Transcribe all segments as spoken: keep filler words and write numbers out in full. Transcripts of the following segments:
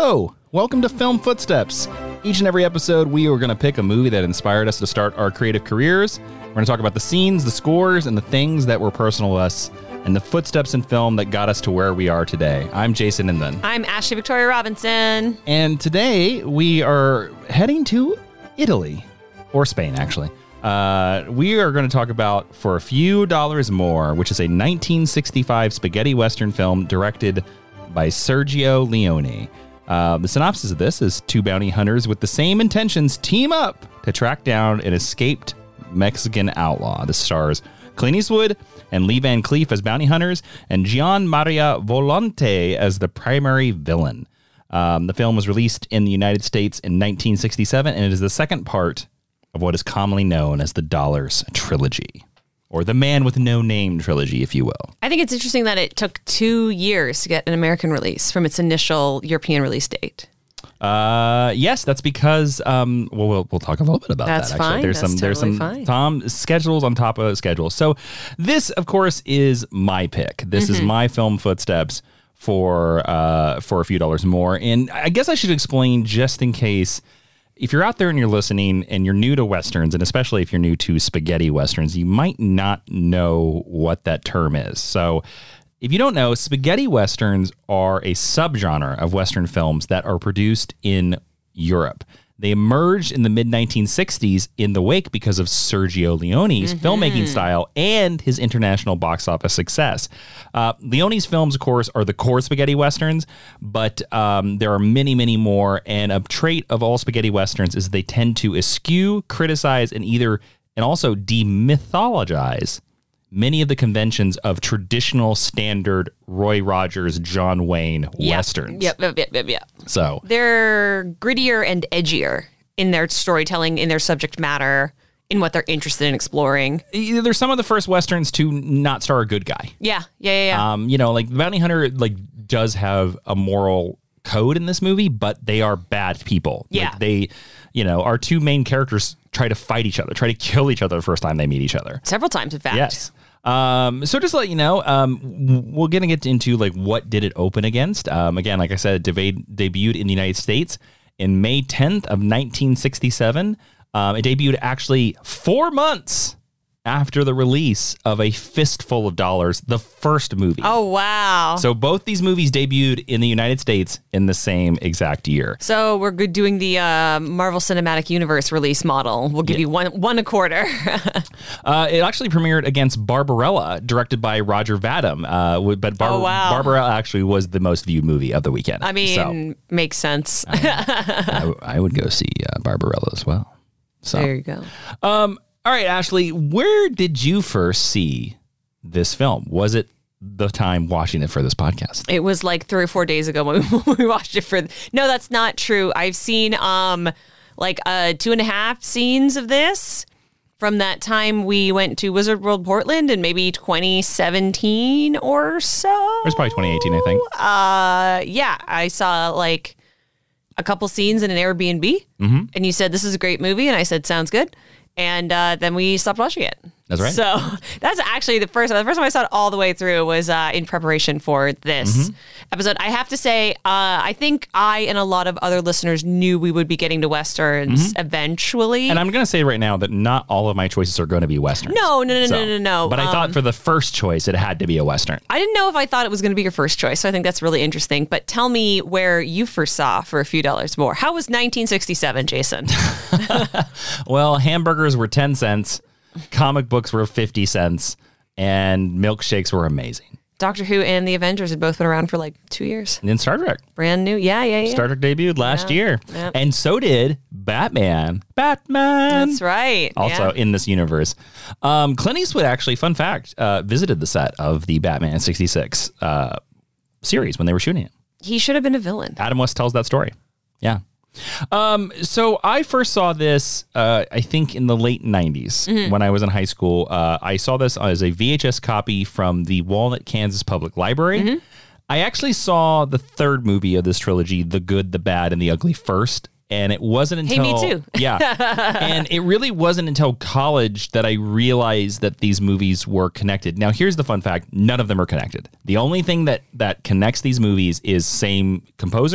Hello! Welcome to Film Footsteps. Each and every episode, we are going to pick a movie that inspired us to start our creative careers. We're going to talk about the scenes, the scores, and the things that were personal to us, and the footsteps in film that got us to where we are today. I'm Jason Inman. I'm Ashley Victoria Robinson. And today, we are heading to Italy, or Spain, actually. Uh, we are going to talk about For a Few Dollars More, which is a nineteen sixty-five spaghetti western film directed by Sergio Leone. Uh, the synopsis of this is two bounty hunters with the same intentions team up to track down an escaped Mexican outlaw. This stars Clint Eastwood and Lee Van Cleef as bounty hunters and Gian Maria Volonté as the primary villain. Um, the film was released in the United States in nineteen sixty-seven, and it is the second part of what is commonly known as the Dollars Trilogy, or the Man with No Name trilogy, if you will. I think it's interesting that it took two years to get an American release from its initial European release date. Uh, yes, that's because um, well, we'll we'll talk a little bit about that's that. Actually, fine. there's that's some there's totally some fine. Tom schedules on top of schedules. So this, of course, is my pick. This mm-hmm. is my film footsteps for uh for a few dollars more. And I guess I should explain, just in case, if you're out there and you're listening and you're new to Westerns, and especially if you're new to spaghetti Westerns, you might not know what that term is. So if you don't know, spaghetti Westerns are a subgenre of Western films that are produced in Europe. They emerged in the mid nineteen sixties in the wake because of Sergio Leone's mm-hmm. filmmaking style and his international box office success. Uh, Leone's films, of course, are the core spaghetti Westerns, but um, there are many, many more. And a trait of all spaghetti Westerns is they tend to eschew, criticize, and either and also demythologize many of the conventions of traditional standard Roy Rogers, John Wayne yep. Westerns. Yep, yep, yep, yep, yep. So they're grittier and edgier in their storytelling, in their subject matter, in what they're interested in exploring. They're some of the first Westerns to not star a good guy. Yeah, yeah, yeah. yeah. Um, you know, like the Bounty Hunter, like does have a moral code in this movie, but they are bad people. Yeah. Like they, you know, our two main characters try to fight each other, try to kill each other the first time they meet each other. Several times, in fact. Yes. Um, so just to let you know, um, we're going to get into like what did it open against. Um, again, like I said, it deb- debuted in the United States in May tenth of nineteen sixty-seven. Um, it debuted actually four months after the release of A Fistful of Dollars, the first movie. Oh, wow. So both these movies debuted in the United States in the same exact year. So we're good doing the uh, Marvel Cinematic Universe release model. We'll give yeah. you one one a quarter. uh, it actually premiered against Barbarella, directed by Roger Vadim. Uh, but Bar- oh, wow. Barbarella actually was the most viewed movie of the weekend. I mean, so, makes sense. I, I, I would go see uh, Barbarella as well. So there you go. Um. All right, Ashley, where did you first see this film? Was it the time watching it for this podcast? It was like three or four days ago when we, when we watched it for... No, that's not true. I've seen um like uh, two and a half scenes of this from that time we went to Wizard World Portland in maybe twenty seventeen or so. It was probably twenty eighteen, I think. Uh, yeah, I saw like a couple scenes in an Airbnb, mm-hmm. and you said, this is a great movie, and I said, sounds good. And uh, then we stopped watching it. That's right. So that's actually the first the first time I saw it all the way through was uh, in preparation for this mm-hmm. episode. I have to say, uh, I think I and a lot of other listeners knew we would be getting to Westerns mm-hmm. eventually. And I'm going to say right now that not all of my choices are going to be Westerns. No, no, no, so, no, no, no. But I um, thought for the first choice, it had to be a Western. I didn't know if I thought it was going to be your first choice, so I think that's really interesting. But tell me where you first saw For a Few Dollars More. How was nineteen sixty-seven, Jason? Well, hamburgers were ten cents. Comic books were fifty cents, and milkshakes were amazing. Doctor Who and the Avengers had both been around for like two years. And then Star Trek. Brand new. Yeah, yeah, yeah. Star Trek debuted last yeah. year. Yeah. And so did Batman. Batman. That's right. Also yeah. in this universe. Um, Clint Eastwood, actually, fun fact, uh, visited the set of the Batman sixty-six uh, series when they were shooting it. He should have been a villain. Adam West tells that story. Yeah. Um, so I first saw this, uh, I think in the late nineties mm-hmm. when I was in high school. Uh, I saw this as a V H S copy from the Walnut, Kansas Public Library. Mm-hmm. I actually saw the third movie of this trilogy, The Good, the Bad, and the Ugly first. And it wasn't until... Hey, me too. Yeah. And it really wasn't until college that I realized that these movies were connected. Now, here's the fun fact. None of them are connected. The only thing that, that connects these movies is same composer,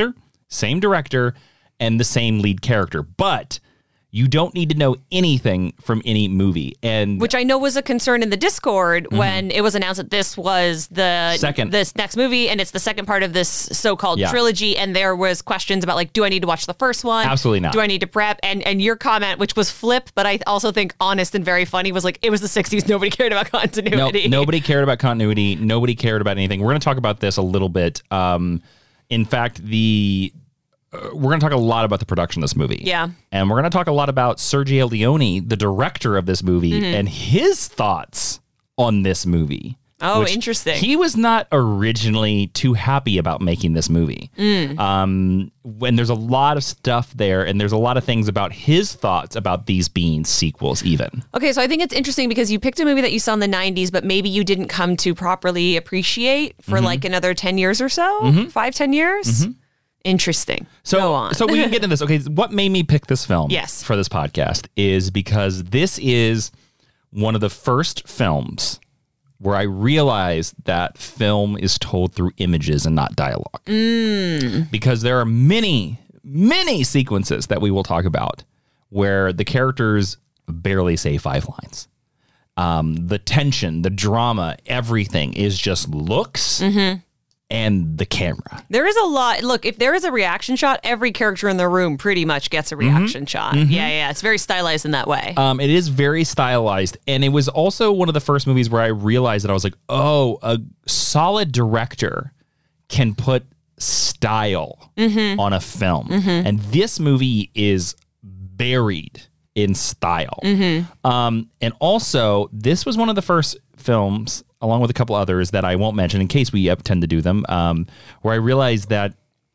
same director, and the same lead character. But you don't need to know anything from any movie. And which I know was a concern in the Discord mm-hmm. when it was announced that this was the second this next movie and it's the second part of this so-called yeah. trilogy. And there was questions about like, do I need to watch the first one? Absolutely not. Do I need to prep? And and your comment, which was flip, but I also think honest and very funny, was like, it was the sixties. Nobody cared about continuity. No, nobody cared about continuity. Nobody cared about anything. We're going to talk about this a little bit. Um, in fact, the... Uh, we're going to talk a lot about the production of this movie. Yeah. And we're going to talk a lot about Sergio Leone, the director of this movie, mm-hmm. and his thoughts on this movie. Oh, interesting. He was not originally too happy about making this movie. Mm. Um, when there's a lot of stuff there, and there's a lot of things about his thoughts about these being sequels even. Okay, so I think it's interesting because you picked a movie that you saw in the nineties, but maybe you didn't come to properly appreciate for mm-hmm. like another ten years or so? Mm-hmm. Five, ten years? Mm-hmm. Interesting. So, Go on. so we can get into this. Okay, what made me pick this film yes. for this podcast is because this is one of the first films where I realized that film is told through images and not dialogue. Mm. Because there are many, many sequences that we will talk about where the characters barely say five lines. Um, the tension, the drama, everything is just looks. Mm-hmm. And the camera. There is a lot. Look, if there is a reaction shot, every character in the room pretty much gets a reaction mm-hmm. shot. Mm-hmm. Yeah, yeah. It's very stylized in that way. Um, it is very stylized. And it was also one of the first movies where I realized that I was like, oh, a solid director can put style mm-hmm. on a film. Mm-hmm. And this movie is buried in style. Mm-hmm. Um, and also, this was one of the first films, along with a couple others that I won't mention in case we tend to do them, um, where I realized that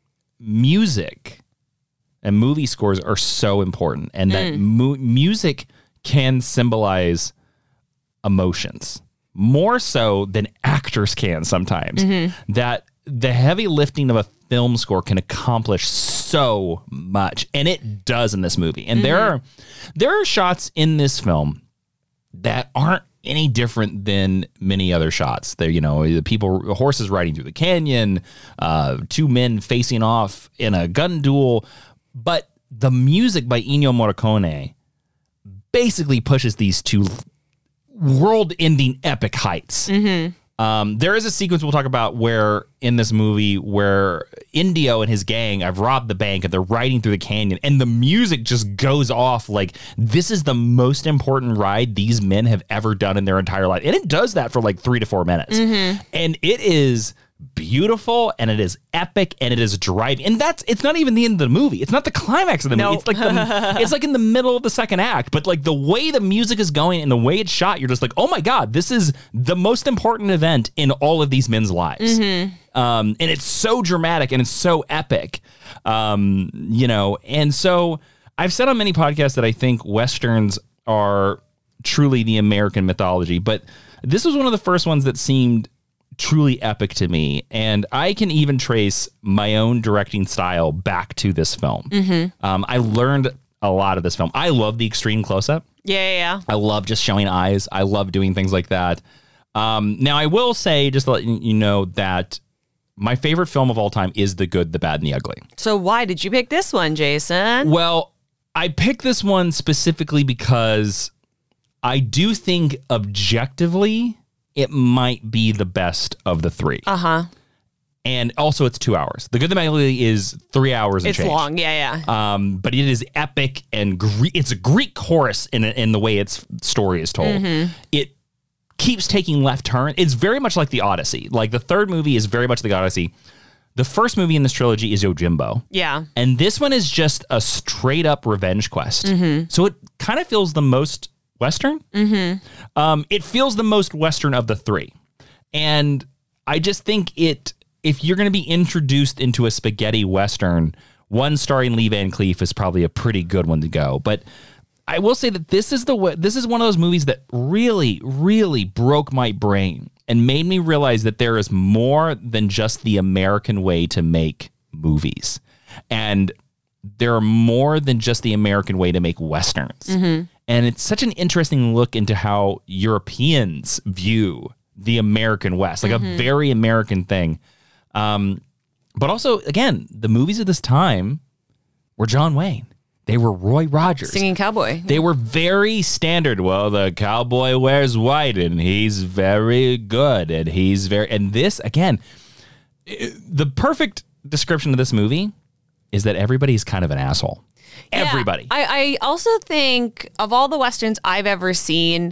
music and movie scores are so important, and mm. that mu- music can symbolize emotions more so than actors can sometimes. Mm-hmm. That the heavy lifting of a film score can accomplish so much, and it does in this movie. And mm-hmm. there are there are shots in this film that aren't any different than many other shots. There, you know, the people, horses riding through the canyon, uh, two men facing off in a gun duel. But the music by Ennio Morricone basically pushes these two world-ending epic heights. Mm-hmm. Um, there is a sequence we'll talk about where in this movie where Indio and his gang have robbed the bank and they're riding through the canyon and the music just goes off like this is the most important ride these men have ever done in their entire life. And it does that for like three to four minutes. Mm-hmm. And it is beautiful and it is epic and it is driving. And that's it's not even the end of the movie. It's not the climax of the movie. Nope. It's like the, it's like in the middle of the second act. But like the way the music is going and the way it's shot, you're just like, oh my God, this is the most important event in all of these men's lives. Mm-hmm. Um, and it's so dramatic and it's so epic. Um, you know, and so I've said on many podcasts that I think Westerns are truly the American mythology, but this was one of the first ones that seemed truly epic to me, and I can even trace my own directing style back to this film. Mm-hmm. Um, I learned a lot of this film. I love the extreme close-up. Yeah, yeah, yeah. I love just showing eyes. I love doing things like that. Um, now, I will say, just to let you know, that my favorite film of all time is The Good, the Bad, and the Ugly. So why did you pick this one, Jason? Well, I picked this one specifically because I do think objectively it might be the best of the three. Uh-huh. And also it's two hours. The Good, the Bad, and the Ugly is three hours and it's change. It's long, yeah, yeah. Um, but it is epic and Gre- it's a Greek chorus in in the way its story is told. Mm-hmm. It keeps taking left turn. It's very much like the Odyssey. Like the third movie is very much the Odyssey. The first movie in this trilogy is Yojimbo. Yeah. And this one is just a straight up revenge quest. Mm-hmm. So it kind of feels the most Western. Mm-hmm. Um, it feels the most Western of the three. And I just think it, if you're going to be introduced into a spaghetti Western, one starring Lee Van Cleef is probably a pretty good one to go. But I will say that this is the this is one of those movies that really, really broke my brain and made me realize that there is more than just the American way to make movies. And there are more than just the American way to make Westerns. Mm-hmm. And it's such an interesting look into how Europeans view the American West, like mm-hmm. a very American thing. Um, But also, again, the movies of this time were John Wayne. They were Roy Rogers. Singing cowboy. They were very standard. Well, the cowboy wears white and he's very good. And he's very... And this, again, the perfect description of this movie is that everybody's kind of an asshole. Yeah, Everybody. I, I also think of all the Westerns I've ever seen,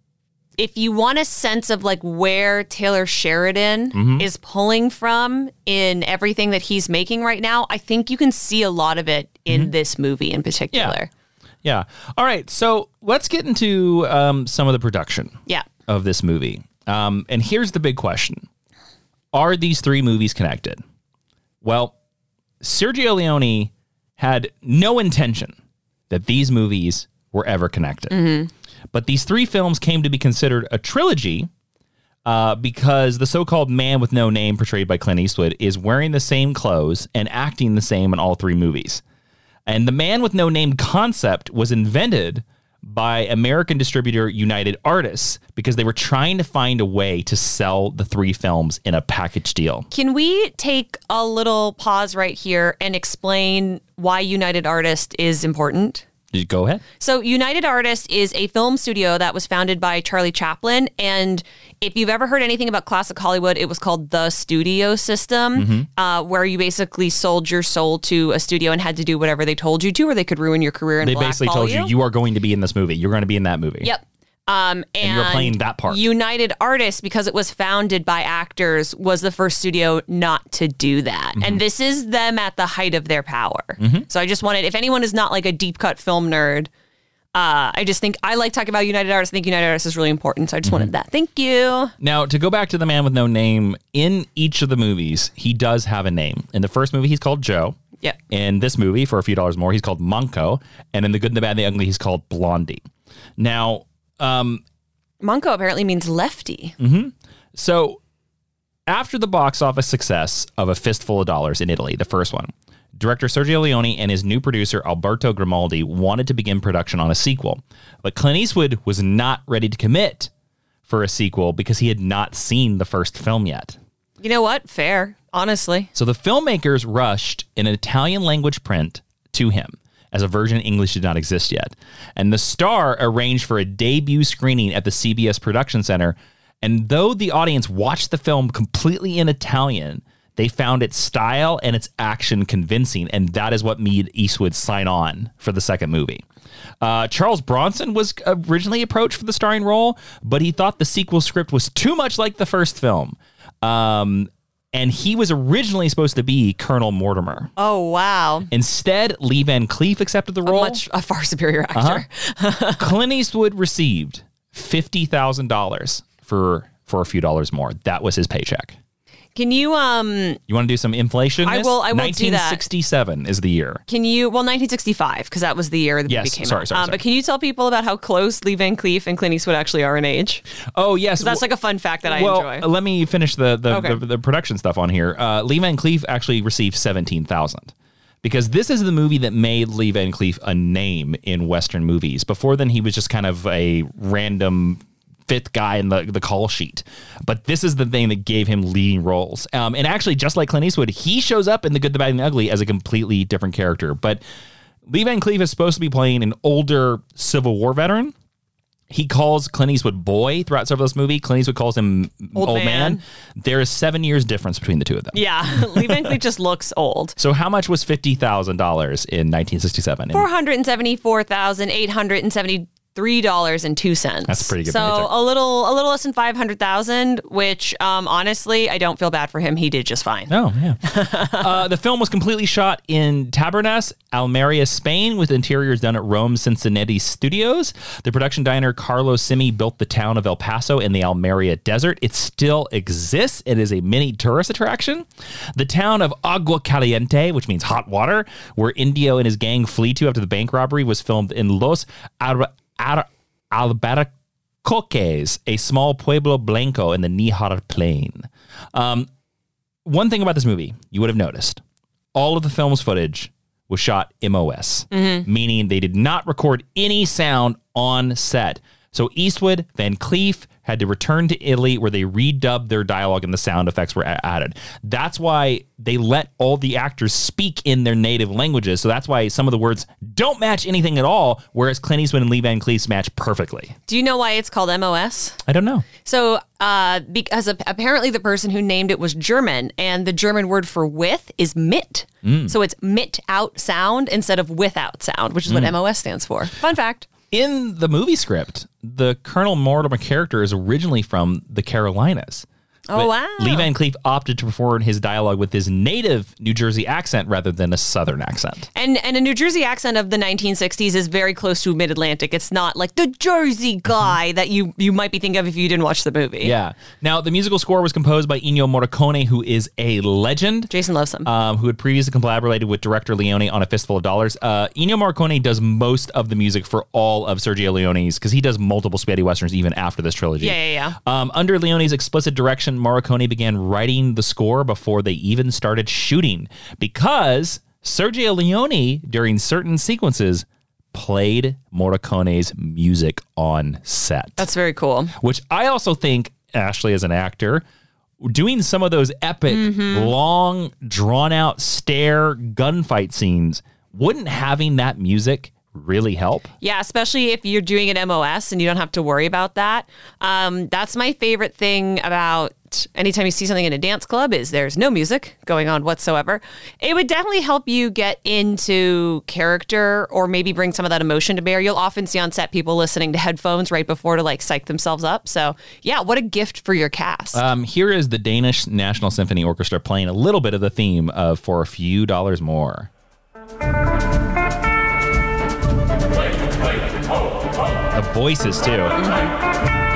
if you want a sense of like where Taylor Sheridan mm-hmm. is pulling from in everything that he's making right now, I think you can see a lot of it in mm-hmm. this movie in particular. Yeah. yeah. All right. So let's get into um, some of the production yeah. of this movie. Um, and here's the big question. Are these three movies connected? Well, Sergio Leone had no intention that these movies were ever connected. Mm-hmm. But these three films came to be considered a trilogy uh, because the so-called man with no name portrayed by Clint Eastwood is wearing the same clothes and acting the same in all three movies. And the man with no name concept was invented by American distributor United Artists because they were trying to find a way to sell the three films in a package deal. Can we take a little pause right here and explain why United Artists is important? Go ahead. So United Artists is a film studio that was founded by Charlie Chaplin. And if you've ever heard anything about classic Hollywood, it was called the studio system, mm-hmm. uh, where you basically sold your soul to a studio and had to do whatever they told you to, or they could ruin your career and They basically told you, you, you are going to be in this movie. You're going to be in that movie. Yep. Um, and, and you're playing that part. United Artists, because it was founded by actors, was the first studio not to do that. Mm-hmm. And this is them at the height of their power. Mm-hmm. So I just wanted, if anyone is not like a deep cut film nerd, uh, I just think I like talking about United Artists. I think United Artists is really important. So I just mm-hmm. wanted that. Thank you. Now, to go back to the man with no name, in each of the movies, he does have a name. In the first movie, he's called Joe. Yeah. In this movie, for a few dollars more, he's called Manco. And in The Good, the Bad, and the Ugly, he's called Blondie. Now, um... Manco apparently means lefty. Mm-hmm. So after the box office success of A Fistful of Dollars in Italy, the first one, director Sergio Leone and his new producer Alberto Grimaldi wanted to begin production on a sequel. But Clint Eastwood was not ready to commit for a sequel because he had not seen the first film yet. You know what? Fair, honestly. So the filmmakers rushed an Italian language print to him, as a version in English did not exist yet. And the Star arranged for a debut screening at the C B S Production Center. And though the audience watched the film completely in Italian, they found its style and its action convincing. And that is what made Eastwood sign on for the second movie. Uh, Charles Bronson was originally approached for the starring role, but he thought the sequel script was too much like the first film. Um... And he was originally supposed to be Colonel Mortimer. Oh, wow. Instead, Lee Van Cleef accepted the role. A much a far superior actor. Uh-huh. Clint Eastwood received fifty thousand dollars for for a few dollars more. That was his paycheck. Can you... um? You want to do some inflation? I will, I will do that. nineteen sixty-seven is the year. Can you... Well, nineteen sixty-five, because that was the year the yes, movie came sorry, out. Sorry, um, sorry. But can you tell people about how close Lee Van Cleef and Clint Eastwood actually are in age? Oh, yes. That's like a fun fact that I well, enjoy. Let me finish the the, okay. the, the production stuff on here. Uh, Lee Van Cleef actually received seventeen thousand dollars. Because this is the movie that made Lee Van Cleef a name in Western movies. Before then, he was just kind of a random fifth guy in the, the call sheet. But this is the thing that gave him leading roles. Um, and actually, just like Clint Eastwood, he shows up in The Good, the Bad, and the Ugly as a completely different character. But Lee Van Cleef is supposed to be playing an older Civil War veteran. He calls Clint Eastwood boy throughout several of this movie. Clint Eastwood calls him old, old man. man. There is seven years difference between the two of them. Yeah, Lee Van Cleef just looks old. So how much was fifty thousand dollars in nineteen sixty-seven? four hundred seventy-four thousand eight hundred seventy-three dollars and two cents. That's a pretty good So paycheck. a little a little less than five hundred thousand dollars, which um, honestly, I don't feel bad for him. He did just fine. Oh, yeah. uh, the film was completely shot in Tabernas, Almeria, Spain, with interiors done at Rome Cincinnati Studios. The production designer Carlos Simi built the town of El Paso in the Almeria Desert. It still exists. It is a mini tourist attraction. The town of Agua Caliente, which means hot water, where Indio and his gang flee to after the bank robbery, was filmed in Los Ar- Ar- Albaracoques, a small Pueblo Blanco in the Níjar Plain. Um, one thing about this movie you would have noticed, all of the film's footage was shot M O S, mm-hmm. meaning they did not record any sound on set. So Eastwood, Van Cleef had to return to Italy where they redubbed their dialogue and the sound effects were a- added. That's why they let all the actors speak in their native languages. So that's why some of the words don't match anything at all, whereas Clint Eastwood and Lee Van Cleef match perfectly. Do you know why it's called M O S? I don't know. So uh, because apparently the person who named it was German, and the German word for with is mit. Mm. So it's mit out sound instead of without sound, which is mm. what M O S stands for. Fun fact. In the movie script, the Colonel Mortimer character is originally from the Carolinas. Oh, wow. Lee Van Cleef opted to perform his dialogue with his native New Jersey accent rather than a Southern accent. And and a New Jersey accent of the nineteen sixties is very close to Mid-Atlantic. It's not like the Jersey guy that you, you might be thinking of if you didn't watch the movie. Yeah. Now, the musical score was composed by Ennio Morricone, who is a legend. Jason loves him. Um, who had previously collaborated with director Leone on A Fistful of Dollars. Uh, Ennio Morricone does most of the music for all of Sergio Leone's, because he does multiple spaghetti westerns even after this trilogy. Yeah, yeah, yeah. Um, under Leone's explicit direction, Morricone began writing the score before they even started shooting, because Sergio Leone, during certain sequences, played Morricone's music on set. That's very cool. Which I also think, Ashley, as an actor, doing some of those epic, mm-hmm. long, drawn-out stare gunfight scenes, wouldn't having that music really help? Yeah, especially if you're doing an M O S and you don't have to worry about that. Um, that's my favorite thing about anytime you see something in a dance club is there's no music going on whatsoever. It would definitely help you get into character or maybe bring some of that emotion to bear. You'll often see on set people listening to headphones right before to like psych themselves up. So yeah, what a gift for your cast. Um, here is the Danish National Symphony Orchestra playing a little bit of the theme of For a Few Dollars More. The voices, too. Mm-hmm.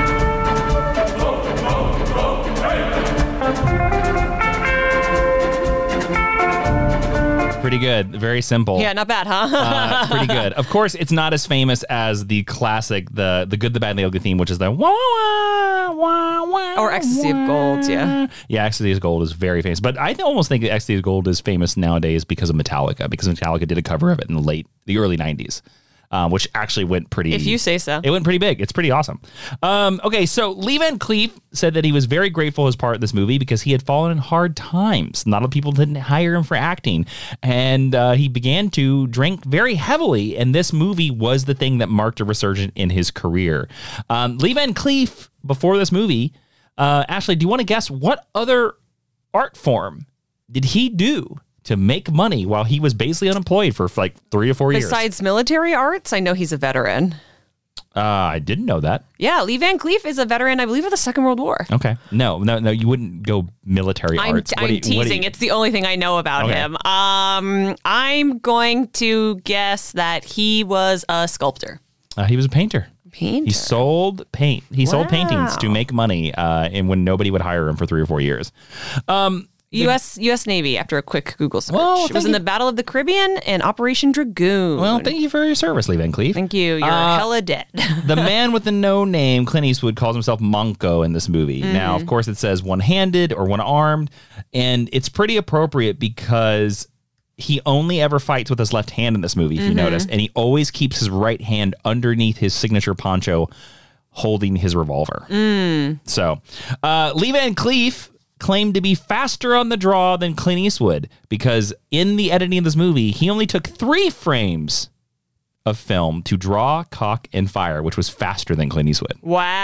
Pretty good. Very simple. Yeah, not bad, huh? uh, pretty good. Of course, it's not as famous as the classic, the the Good, the Bad, and the Ugly theme, which is the wah, wah, wah, wah, or Ecstasy wah. of Gold, yeah. Yeah, Ecstasy of Gold is very famous. But I almost think Ecstasy of Gold is famous nowadays because of Metallica, because Metallica did a cover of it in the late, the early nineties. Um, which actually went pretty... If you say so. It went pretty big. It's pretty awesome. Um, okay, so Lee Van Cleef said that he was very grateful for his part in this movie because he had fallen in hard times. Not a lot of people didn't hire him for acting. And uh, he began to drink very heavily, and this movie was the thing that marked a resurgence in his career. Um, Lee Van Cleef, before this movie, uh, Ashley, do you want to guess what other art form did he do to make money while he was basically unemployed for like three or four years? Besides military arts, I know he's a veteran. Uh, I didn't know that. Yeah, Lee Van Cleef is a veteran, I believe, of the Second World War. Okay. No, no, no, you wouldn't go military I'm, arts. I'm you, teasing. You... It's the only thing I know about okay. him. Um, I'm going to guess that he was a sculptor. Uh, he was a painter. Painter. He sold paint. He wow. sold paintings to make money, uh, and when nobody would hire him for three or four years. Um, U S U S Navy, after a quick Google search. Well, it was in you. the Battle of the Caribbean and Operation Dragoon. Well, thank you for your service, Lee Van Cleef. Thank you. You're uh, hella dead. The man with the no name, Clint Eastwood, calls himself Monko in this movie. Mm-hmm. Now, of course, it says one-handed or one-armed, and it's pretty appropriate because he only ever fights with his left hand in this movie, if mm-hmm. you notice, and he always keeps his right hand underneath his signature poncho holding his revolver. Mm. So, uh, Lee Van Cleef claimed to be faster on the draw than Clint Eastwood because in the editing of this movie, he only took three frames of film to draw, cock, and fire, which was faster than Clint Eastwood.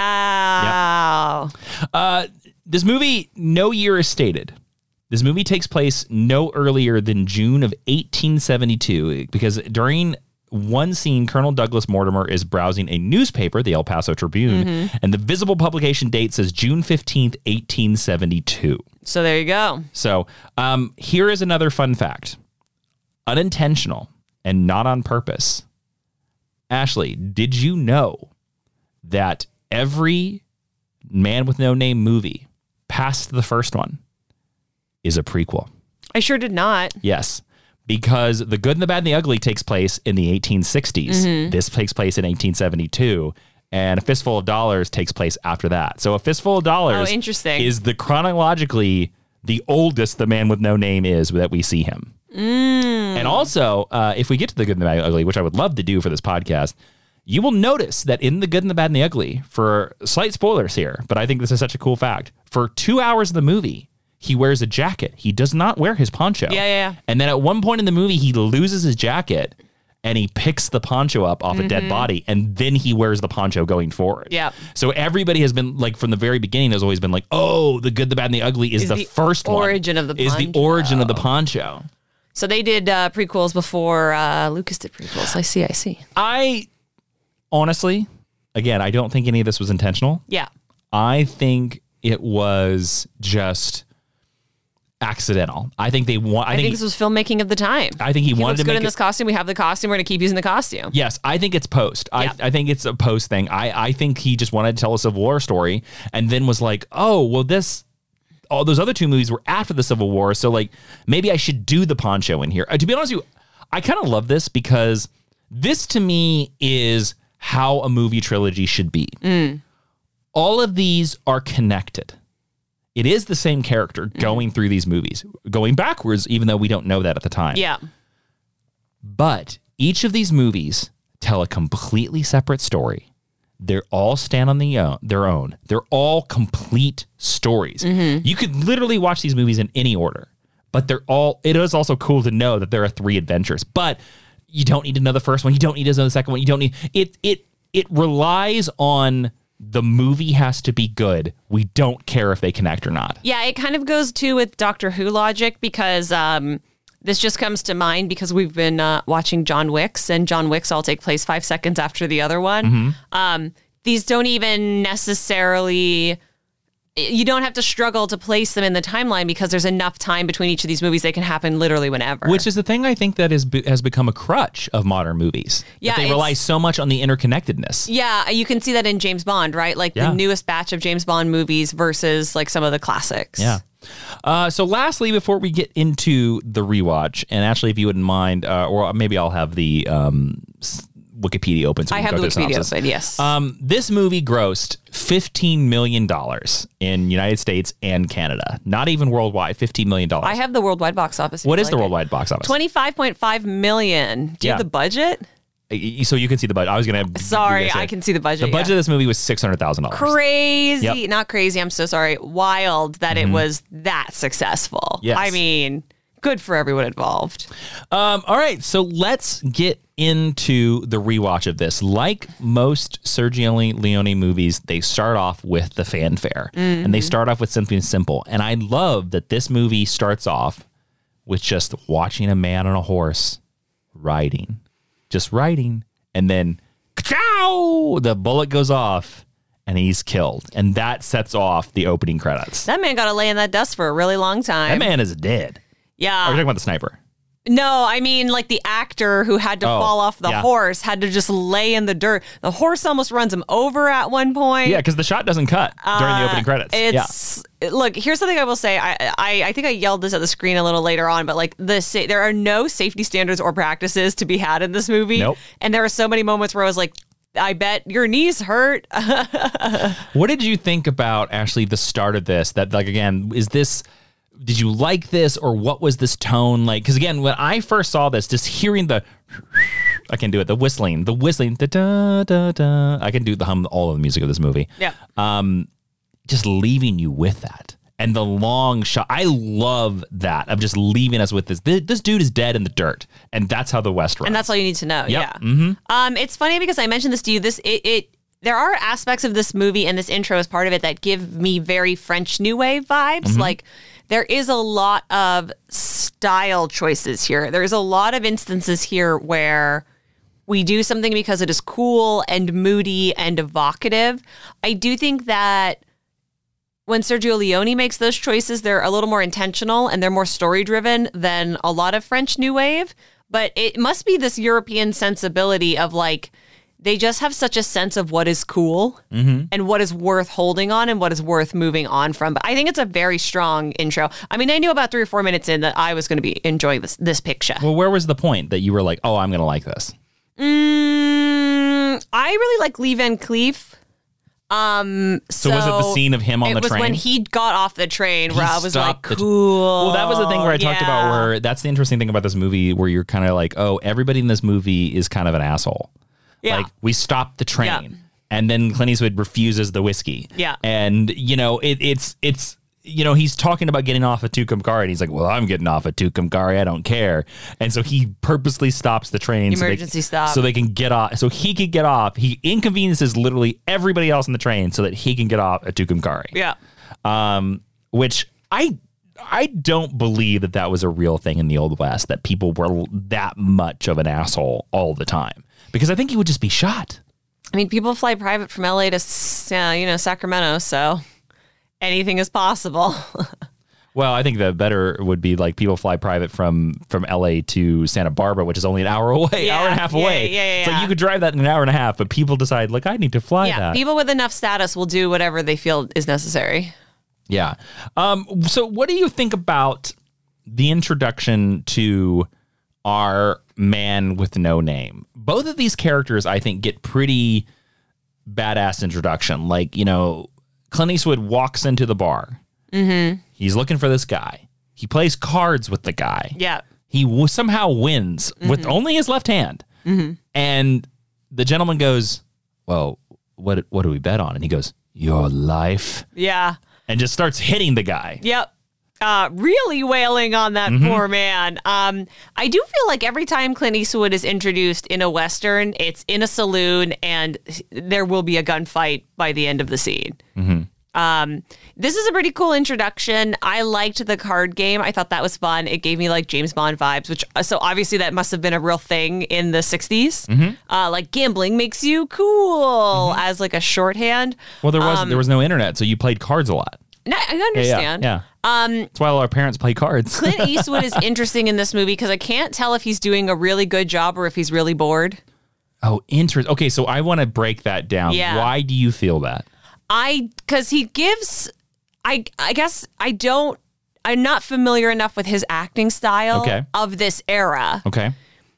Wow. Yep. Uh, this movie, no year is stated. This movie takes place no earlier than June of eighteen seventy-two because during one scene, Colonel Douglas Mortimer is browsing a newspaper, the El Paso Tribune, mm-hmm. and the visible publication date says June fifteenth, eighteen seventy-two. So there you go. So um, here is another fun fact. Unintentional and not on purpose. Ashley, did you know that every Man with No Name movie past the first one is a prequel? I sure did not. Yes. Because The Good and the Bad and the Ugly takes place in the eighteen sixties. Mm-hmm. This takes place in eighteen seventy-two. And A Fistful of Dollars takes place after that. So A Fistful of Dollars oh, interesting. is the chronologically the oldest The Man with No Name is that we see him. Mm. And also, uh, if we get to The Good and the Bad and the Ugly, which I would love to do for this podcast, you will notice that in The Good and the Bad and the Ugly, for slight spoilers here, but I think this is such a cool fact, for two hours of the movie, he wears a jacket. He does not wear his poncho. Yeah, yeah, yeah. And then at one point in the movie, he loses his jacket and he picks the poncho up off mm-hmm. a dead body, and then he wears the poncho going forward. Yeah. So everybody has been, like, from the very beginning, there's always been like, oh, The Good, the Bad, and the Ugly is, is the, the first origin one. of the poncho. Is the origin of the poncho. So they did uh, prequels before uh, Lucas did prequels. I see, I see. I, honestly, again, I don't think any of this was intentional. Yeah. I think it was just accidental. I think they want. I, I think, think this was filmmaking of the time. I think he, he wanted looks to good make in it, this costume. We have the costume. We're going to keep using the costume. Yes, I think it's post. Yeah. I, I think it's a post thing. I, I think he just wanted to tell a Civil War story, and then was like, oh, well, this. All those other two movies were after the Civil War, so like maybe I should do the poncho in here. Uh, to be honest with you, I kind of love this because this to me is how a movie trilogy should be. Mm. All of these are connected. It is the same character going through these movies, going backwards, even though we don't know that at the time. Yeah. But each of these movies tell a completely separate story. They all stand on the, uh, their own. They're all complete stories. Mm-hmm. You could literally watch these movies in any order, but they're all, it is also cool to know that there are three adventures, but you don't need to know the first one. You don't need to know the second one. You don't need, it, it, it relies on the movie has to be good. We don't care if they connect or not. Yeah, it kind of goes too with Doctor Who logic because um, this just comes to mind because we've been uh, watching John Wicks, and John Wicks all take place five seconds after the other one. Mm-hmm. Um, these don't even necessarily... You don't have to struggle to place them in the timeline because there's enough time between each of these movies. They can happen literally whenever. Which is the thing I think that is has become a crutch of modern movies. Yeah, that they rely so much on the interconnectedness. Yeah, you can see that in James Bond, right? Like yeah. the newest batch of James Bond movies versus like some of the classics. Yeah. Uh, so lastly, before we get into the rewatch, and actually, if you wouldn't mind, uh, or maybe I'll have the um, Wikipedia open. So I have the Wikipedia open, yes. Um, this movie grossed fifteen million dollars in United States and Canada. Not even worldwide, fifteen million dollars. I have the worldwide box office. What is like the it. worldwide box office? twenty-five point five million dollars. Do you yeah. have the budget? So you can see the budget. I was going to... Sorry, I can see the budget. The budget yeah. of this movie was six hundred thousand dollars. Crazy. Yep. Not crazy. I'm so sorry. Wild that mm-hmm. it was that successful. Yes. I mean, good for everyone involved. Um, all right, so let's get into the rewatch of this. Like most Sergio Leone movies, they start off with the fanfare, mm-hmm. and they start off with something simple. And I love that this movie starts off with just watching a man on a horse riding. Just riding, and then ka-chow, the bullet goes off, and he's killed. And that sets off the opening credits. That man got to lay in that dust for a really long time. That man is dead. Yeah. Are you talking about the sniper? No, I mean, like the actor who had to oh, fall off the yeah. horse had to just lay in the dirt. The horse almost runs him over at one point. Yeah, because the shot doesn't cut during uh, the opening credits. It's yeah. Look, here's something I will say. I, I I think I yelled this at the screen a little later on, but like the sa- there are no safety standards or practices to be had in this movie. Nope. And there are so many moments where I was like, I bet your knees hurt. What did you think about actually the start of this? That like again, is this? Did you like this, or what was this tone like? Because again, when I first saw this, just hearing the, I can do it, the whistling, the whistling, da da da da. I can do the hum, all of the music of this movie. Yeah. Um, just leaving you with that, and the long shot. I love that of just leaving us with this. This, this dude is dead in the dirt, and that's how the West runs. And that's all you need to know. Yep. Yeah. Mm-hmm. Um, it's funny because I mentioned this to you. This it. it There are aspects of this movie and this intro as part of it that give me very French New Wave vibes. Mm-hmm. Like, there is a lot of style choices here. There's a lot of instances here where we do something because it is cool and moody and evocative. I do think that when Sergio Leone makes those choices, they're a little more intentional and they're more story-driven than a lot of French New Wave. But it must be this European sensibility of, like, they just have such a sense of what is cool mm-hmm. and what is worth holding on and what is worth moving on from. But I think it's a very strong intro. I mean, I knew about three or four minutes in that I was going to be enjoying this this picture. Well, where was the point that you were like, oh, I'm going to like this? Mm, I really like Lee Van Cleef. Um, so, so was it the scene of him on the train? It was when he got off the train where he I was like, cool. T- well, that was the thing where I yeah. talked about where that's the interesting thing about this movie where you're kind of like, oh, everybody in this movie is kind of an asshole. Yeah. Like, we stopped the train. Yeah. And then Clint Eastwood refuses the whiskey. Yeah. And, you know, it, it's, it's, you know, he's talking about getting off at Tucumcari, and he's like, well, I'm getting off at Tucumcari. I don't care. And so he purposely stops the train. Emergency so they, stop. So they can get off. So he could get off. He inconveniences literally everybody else on the train so that he can get off at Tucumcari. Yeah. Um, which I I don't believe that that was a real thing in the Old West, that people were that much of an asshole all the time. Because I think he would just be shot. I mean, people fly private from L A to, uh, you know, Sacramento, so anything is possible. Well, I think the better would be like people fly private from from L A to Santa Barbara, which is only an hour away, Yeah, hour and a half yeah, away. yeah, yeah, So yeah. you could drive that in an hour and a half, but people decide, like, I need to fly Yeah, that. people with enough status will do whatever they feel is necessary. Yeah. Um, so what do you think about the introduction to our man with no name? Both of these characters, I think, get pretty badass introduction. Like, you know, Clint Eastwood walks into the bar. Mm-hmm. He's looking for this guy. He plays cards with the guy. Yeah. He w- somehow wins mm-hmm. with only his left hand. Mm-hmm. And the gentleman goes, well, what what do we bet on? And he goes, your life. Yeah. And just starts hitting the guy. Yep. Uh, really wailing on that Mm-hmm. poor man. Um, I do feel like every time Clint Eastwood is introduced in a Western, it's in a saloon and there will be a gunfight by the end of the scene. Mm-hmm. Um, this is a pretty cool introduction. I liked the card game. I thought that was fun. It gave me like James Bond vibes, which so obviously that must have been a real thing in the sixties. Mm-hmm. Uh, like gambling makes you cool mm-hmm. as like a shorthand. Well, there was um, there was no internet, so you played cards a lot. No, I understand. Yeah, yeah. Um, That's why all our parents play cards. Clint Eastwood is interesting in this movie because I can't tell if he's doing a really good job or if he's really bored. Oh, interesting. Okay, so I want to break that down. Yeah. Why do you feel that? I, because he gives, I, I guess I don't, I'm not familiar enough with his acting style Okay. of this era. Okay.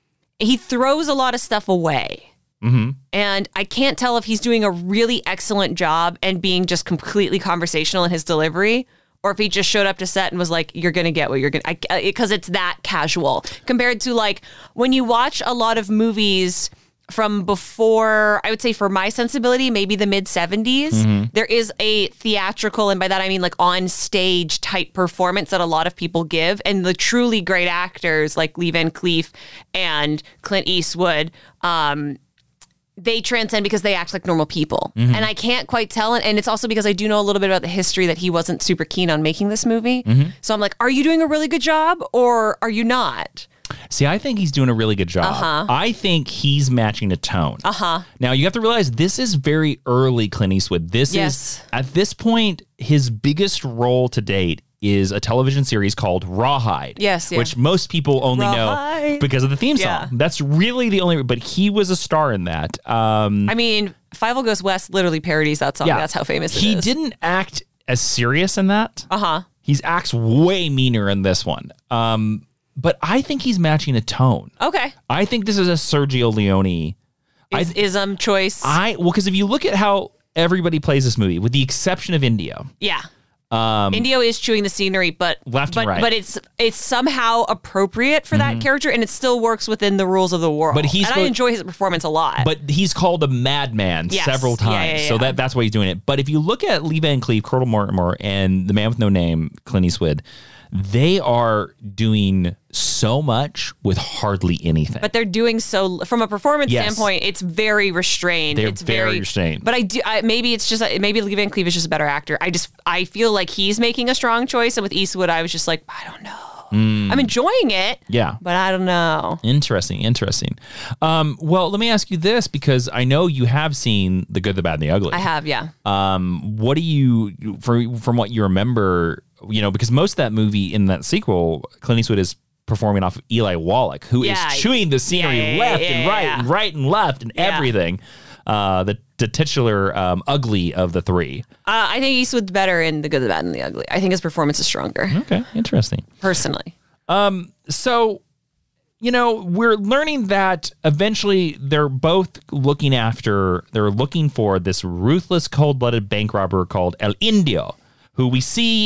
He throws a lot of stuff away. Mm-hmm. And I can't tell if he's doing a really excellent job and being just completely conversational in his delivery, or if he just showed up to set and was like, you're going to get what you're going to, because it's that casual compared to like when you watch a lot of movies from before, I would say for my sensibility, maybe the mid seventies, mm-hmm. there is a theatrical, and by that I mean like on stage type performance that a lot of people give. And the truly great actors like Lee Van Cleef and Clint Eastwood, um, they transcend because they act like normal people. Mm-hmm. And I can't quite tell. And it's also because I do know a little bit about the history that he wasn't super keen on making this movie. Mm-hmm. So I'm like, are you doing a really good job or are you not? See, I think he's doing a really good job. Uh-huh. I think he's matching a tone. Uh-huh. Now, you have to realize this is very early Clint Eastwood. This yes. is, at this point, his biggest role to date is a television series called Rawhide. Yes, yeah. Which most people only Rawhide. know because of the theme song. Yeah. That's really the only, but he was a star in that. Um, I mean, Fievel Goes West literally parodies that song. Yeah. That's how famous it he is. He didn't act as serious in that. Uh-huh. He acts way meaner in this one. Um, but I think he's matching a tone. Okay. I think this is a Sergio Leone Is, ism choice. I well, because if you look at how everybody plays this movie, with the exception of Indio. Yeah. Um, Indio is chewing the scenery, but left but, and right. but it's it's somehow appropriate for Mm-hmm. that character, and it still works within the rules of the world. But he's and go- I enjoy his performance a lot. But he's called a madman Yes. several times, Yeah, yeah, so yeah. that that's why he's doing it. But if you look at Lee Van Cleef, Colonel Mortimer, and the man with no name, Clint Eastwood, they are doing so much with hardly anything. But they're doing so from a performance Yes. standpoint. It's very restrained. They're it's very restrained. But I do. I, maybe it's just maybe Lee Van Cleef is just a better actor. I just I feel like he's making a strong choice, and with Eastwood, I was just like, I don't know. Mm. I'm enjoying it. Yeah, but I don't know. Interesting, interesting. Um, well, let me ask you this, because I know you have seen The Good, the Bad, and the Ugly. I have, yeah. Um, what do you, from from what you remember, you know, because most of that movie in that sequel, Clint Eastwood is performing off of Eli Wallach, who Yeah. is chewing the scenery Yeah, yeah, yeah, left yeah, and yeah, right yeah. and right and left and Yeah. everything. Uh, the the titular um, ugly of the three. Uh, I think Eastwood's better in The Good, the Bad, and the Ugly. I think his performance is stronger, Okay, interesting. personally. Um, so, you know, we're learning that eventually they're both looking after, they're looking for this ruthless, cold-blooded bank robber called El Indio, who we see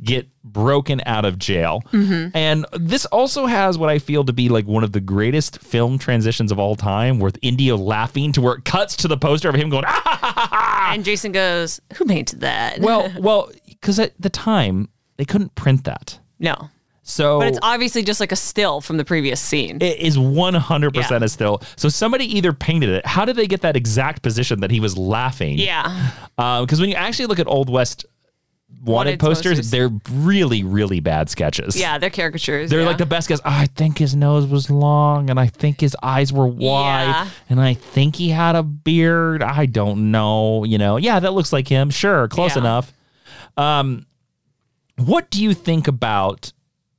get broken out of jail. Mm-hmm. And this also has what I feel to be like one of the greatest film transitions of all time, with Indio laughing to where it cuts to the poster of him going, ah, ha, ha, ha. And Jason goes, who painted that? Well, well, because at the time, they couldn't print that. No. So, but it's obviously just like a still from the previous scene. It is one hundred percent yeah. a still. So somebody either painted it. How did they get that exact position that he was laughing? Yeah. Because uh, when you actually look at Old West Wanted, Wanted posters, posters, they're really, really bad sketches. Yeah, they're caricatures. They're yeah. like the best guys. Oh, I think his nose was long, and I think his eyes were wide, yeah. and I think he had a beard. I don't know. You know, yeah, that looks like him. Sure, close yeah. enough. Um, what do you think about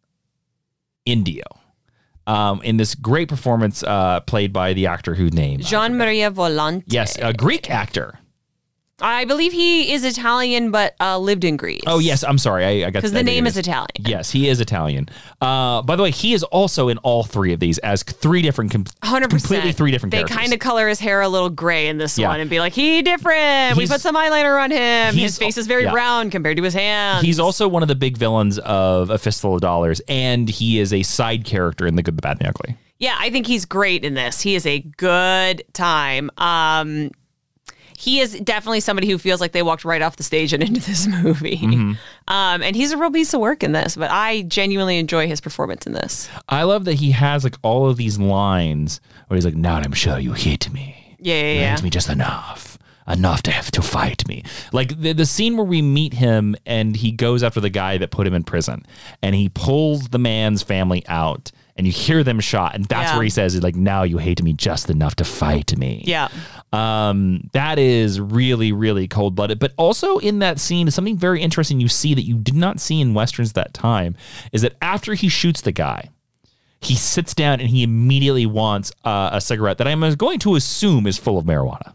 Indio, um, in this great performance uh, played by the actor whose name? Gian Maria Volante. Yes, a Greek actor. I believe he is Italian, but uh, lived in Greece. Oh, yes. I'm sorry. I, I got because the name is Italian. Yes, he is Italian. Uh, by the way, he is also in all three of these as three different, com- one hundred percent. completely three different they characters. They kind of color his hair a little gray in this yeah. one and be like, he different. He's, we put some eyeliner on him. His face is very yeah. round compared to his hands. He's also one of the big villains of A Fistful of Dollars, and he is a side character in The Good, the Bad, and the Ugly. Yeah, I think he's great in this. He is a good time. Um... He is definitely somebody who feels like they walked right off the stage and into this movie. Mm-hmm. Um, and he's a real piece of work in this, but I genuinely enjoy his performance in this. I love that he has like all of these lines where he's like, now I'm sure you hate me. Yeah, yeah, you yeah. hate me just enough. Enough to have to fight me. Like the, the scene where we meet him and he goes after the guy that put him in prison and he pulls the man's family out and you hear them shot. And that's yeah. where he says, like, now you hate me just enough to fight me. Yeah. Um, that is really, really cold blooded. But also in that scene, something very interesting you see that you did not see in Westerns that time is that after he shoots the guy, he sits down and he immediately wants uh, a cigarette that I'm going to assume is full of marijuana.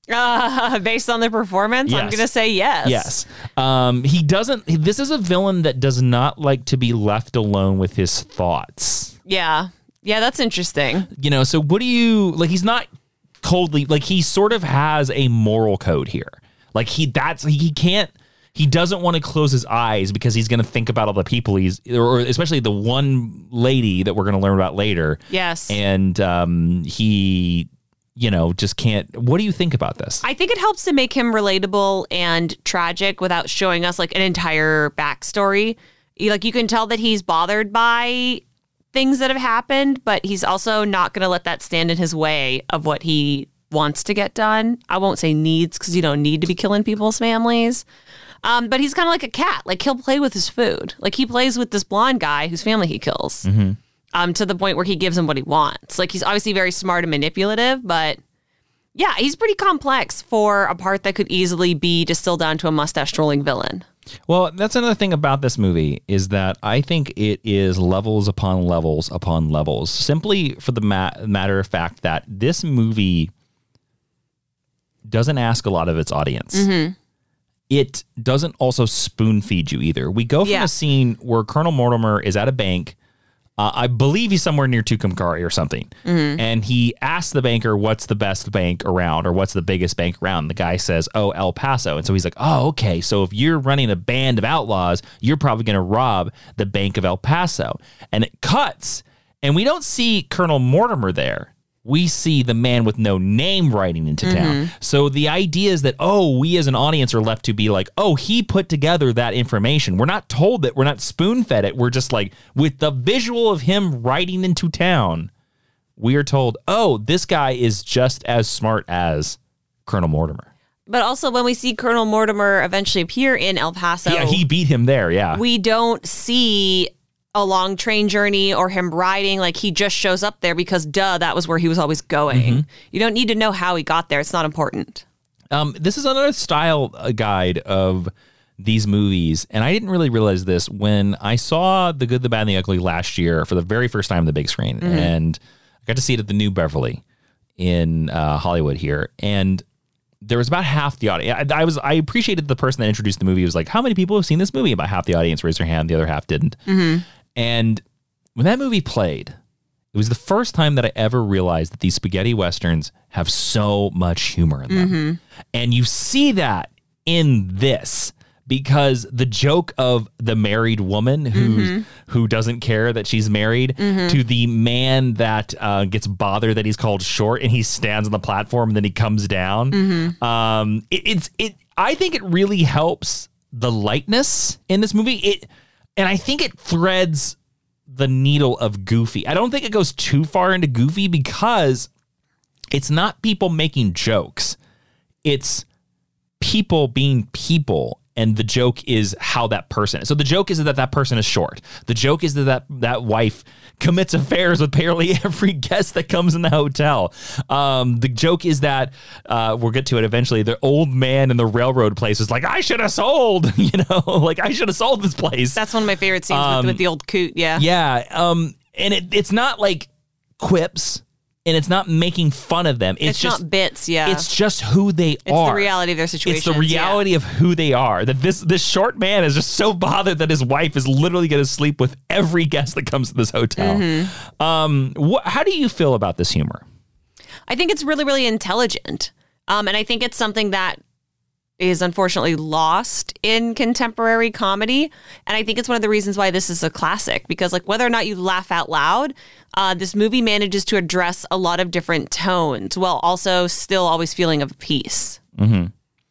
Uh, based on the performance, yes. I'm going to say yes. Yes. Um, he doesn't. This is a villain that does not like to be left alone with his thoughts. Yeah. Yeah, that's interesting. You know, so what do you like? He's not coldly like he sort of has a moral code here. Like he that's he can't. He doesn't want to close his eyes because he's going to think about all the people he's, or especially the one lady that we're going to learn about later. Yes. And um, he. You know, just can't. What do you think about this? I think it helps to make him relatable and tragic without showing us like an entire backstory. Like you can tell that he's bothered by things that have happened, but he's also not going to let that stand in his way of what he wants to get done. I won't say needs because you don't need to be killing people's families. Um, but he's kind of like a cat. Like he'll play with his food. Like he plays with this blonde guy whose family he kills. Mm-hmm. Um, to the point where he gives him what he wants. Like, he's obviously very smart and manipulative, but yeah, he's pretty complex for a part that could easily be distilled down to a mustache-twirling villain. Well, that's another thing about this movie is that I think it is levels upon levels upon levels, simply for the ma- matter of fact that this movie doesn't ask a lot of its audience. Mm-hmm. It doesn't also spoon feed you either. We go from yeah. a scene where Colonel Mortimer is at a bank. Uh, I believe he's somewhere near Tucumcari or something. Mm-hmm. And he asks the banker, what's the best bank around or what's the biggest bank around? The guy says, oh, El Paso. And so he's like, oh, okay. So if you're running a band of outlaws, you're probably going to rob the Bank of El Paso. And it cuts. And we don't see Colonel Mortimer there. We see the man with no name riding into mm-hmm. town. So the idea is that, oh, we as an audience are left to be like, oh, he put together that information. We're not told that. We're not spoon-fed it. We're just like, with the visual of him riding into town, we are told, oh, this guy is just as smart as Colonel Mortimer. But also when we see Colonel Mortimer eventually appear in El Paso. Yeah, he beat him there, yeah. We don't see a long train journey or him riding. Like he just shows up there because duh, that was where he was always going. Mm-hmm. You don't need to know how he got there. It's not important. Um, this is another style guide of these movies. And I didn't really realize this when I saw The Good, the Bad, and the Ugly last year for the very first time on the big screen. Mm-hmm. And I got to see it at the New Beverly in uh, Hollywood here. And there was about half the audience. I, I was I appreciated the person that introduced the movie. It was like, how many people have seen this movie? About half the audience raised their hand. The other half didn't. Mm-hmm. And when that movie played, it was the first time that I ever realized that these spaghetti westerns have so much humor in them. Mm-hmm. And you see that in this because the joke of the married woman who mm-hmm. who doesn't care that she's married mm-hmm. to the man that uh, gets bothered that he's called short and he stands on the platform and then he comes down. Mm-hmm. Um, it, it's it. I think it really helps the lightness in this movie. It and I think it threads the needle of goofy. I don't think it goes too far into goofy because it's not people making jokes. It's people being people. And the joke is how that person is. So the joke is that that person is short. The joke is that that, that wife commits affairs with barely every guest that comes in the hotel. Um, the joke is that, uh, we'll get to it eventually, the old man in the railroad place is like, I should have sold, you know, like I should have sold this place. That's one of my favorite scenes um, with, with the old coot, yeah. Yeah, um, and it, it's not like quips. And it's not making fun of them. It's, it's just not bits, yeah. It's just who they it's are. It's the reality of their situation. It's the reality yeah. of who they are. That this this short man is just so bothered that his wife is literally going to sleep with every guest that comes to this hotel. Mm-hmm. Um, wh- how do you feel about this humor? I think it's really, really intelligent. Um, and I think it's something that is unfortunately lost in contemporary comedy. And I think it's one of the reasons why this is a classic, because like whether or not you laugh out loud, uh, this movie manages to address a lot of different tones while also still always feeling of peace. Mm-hmm.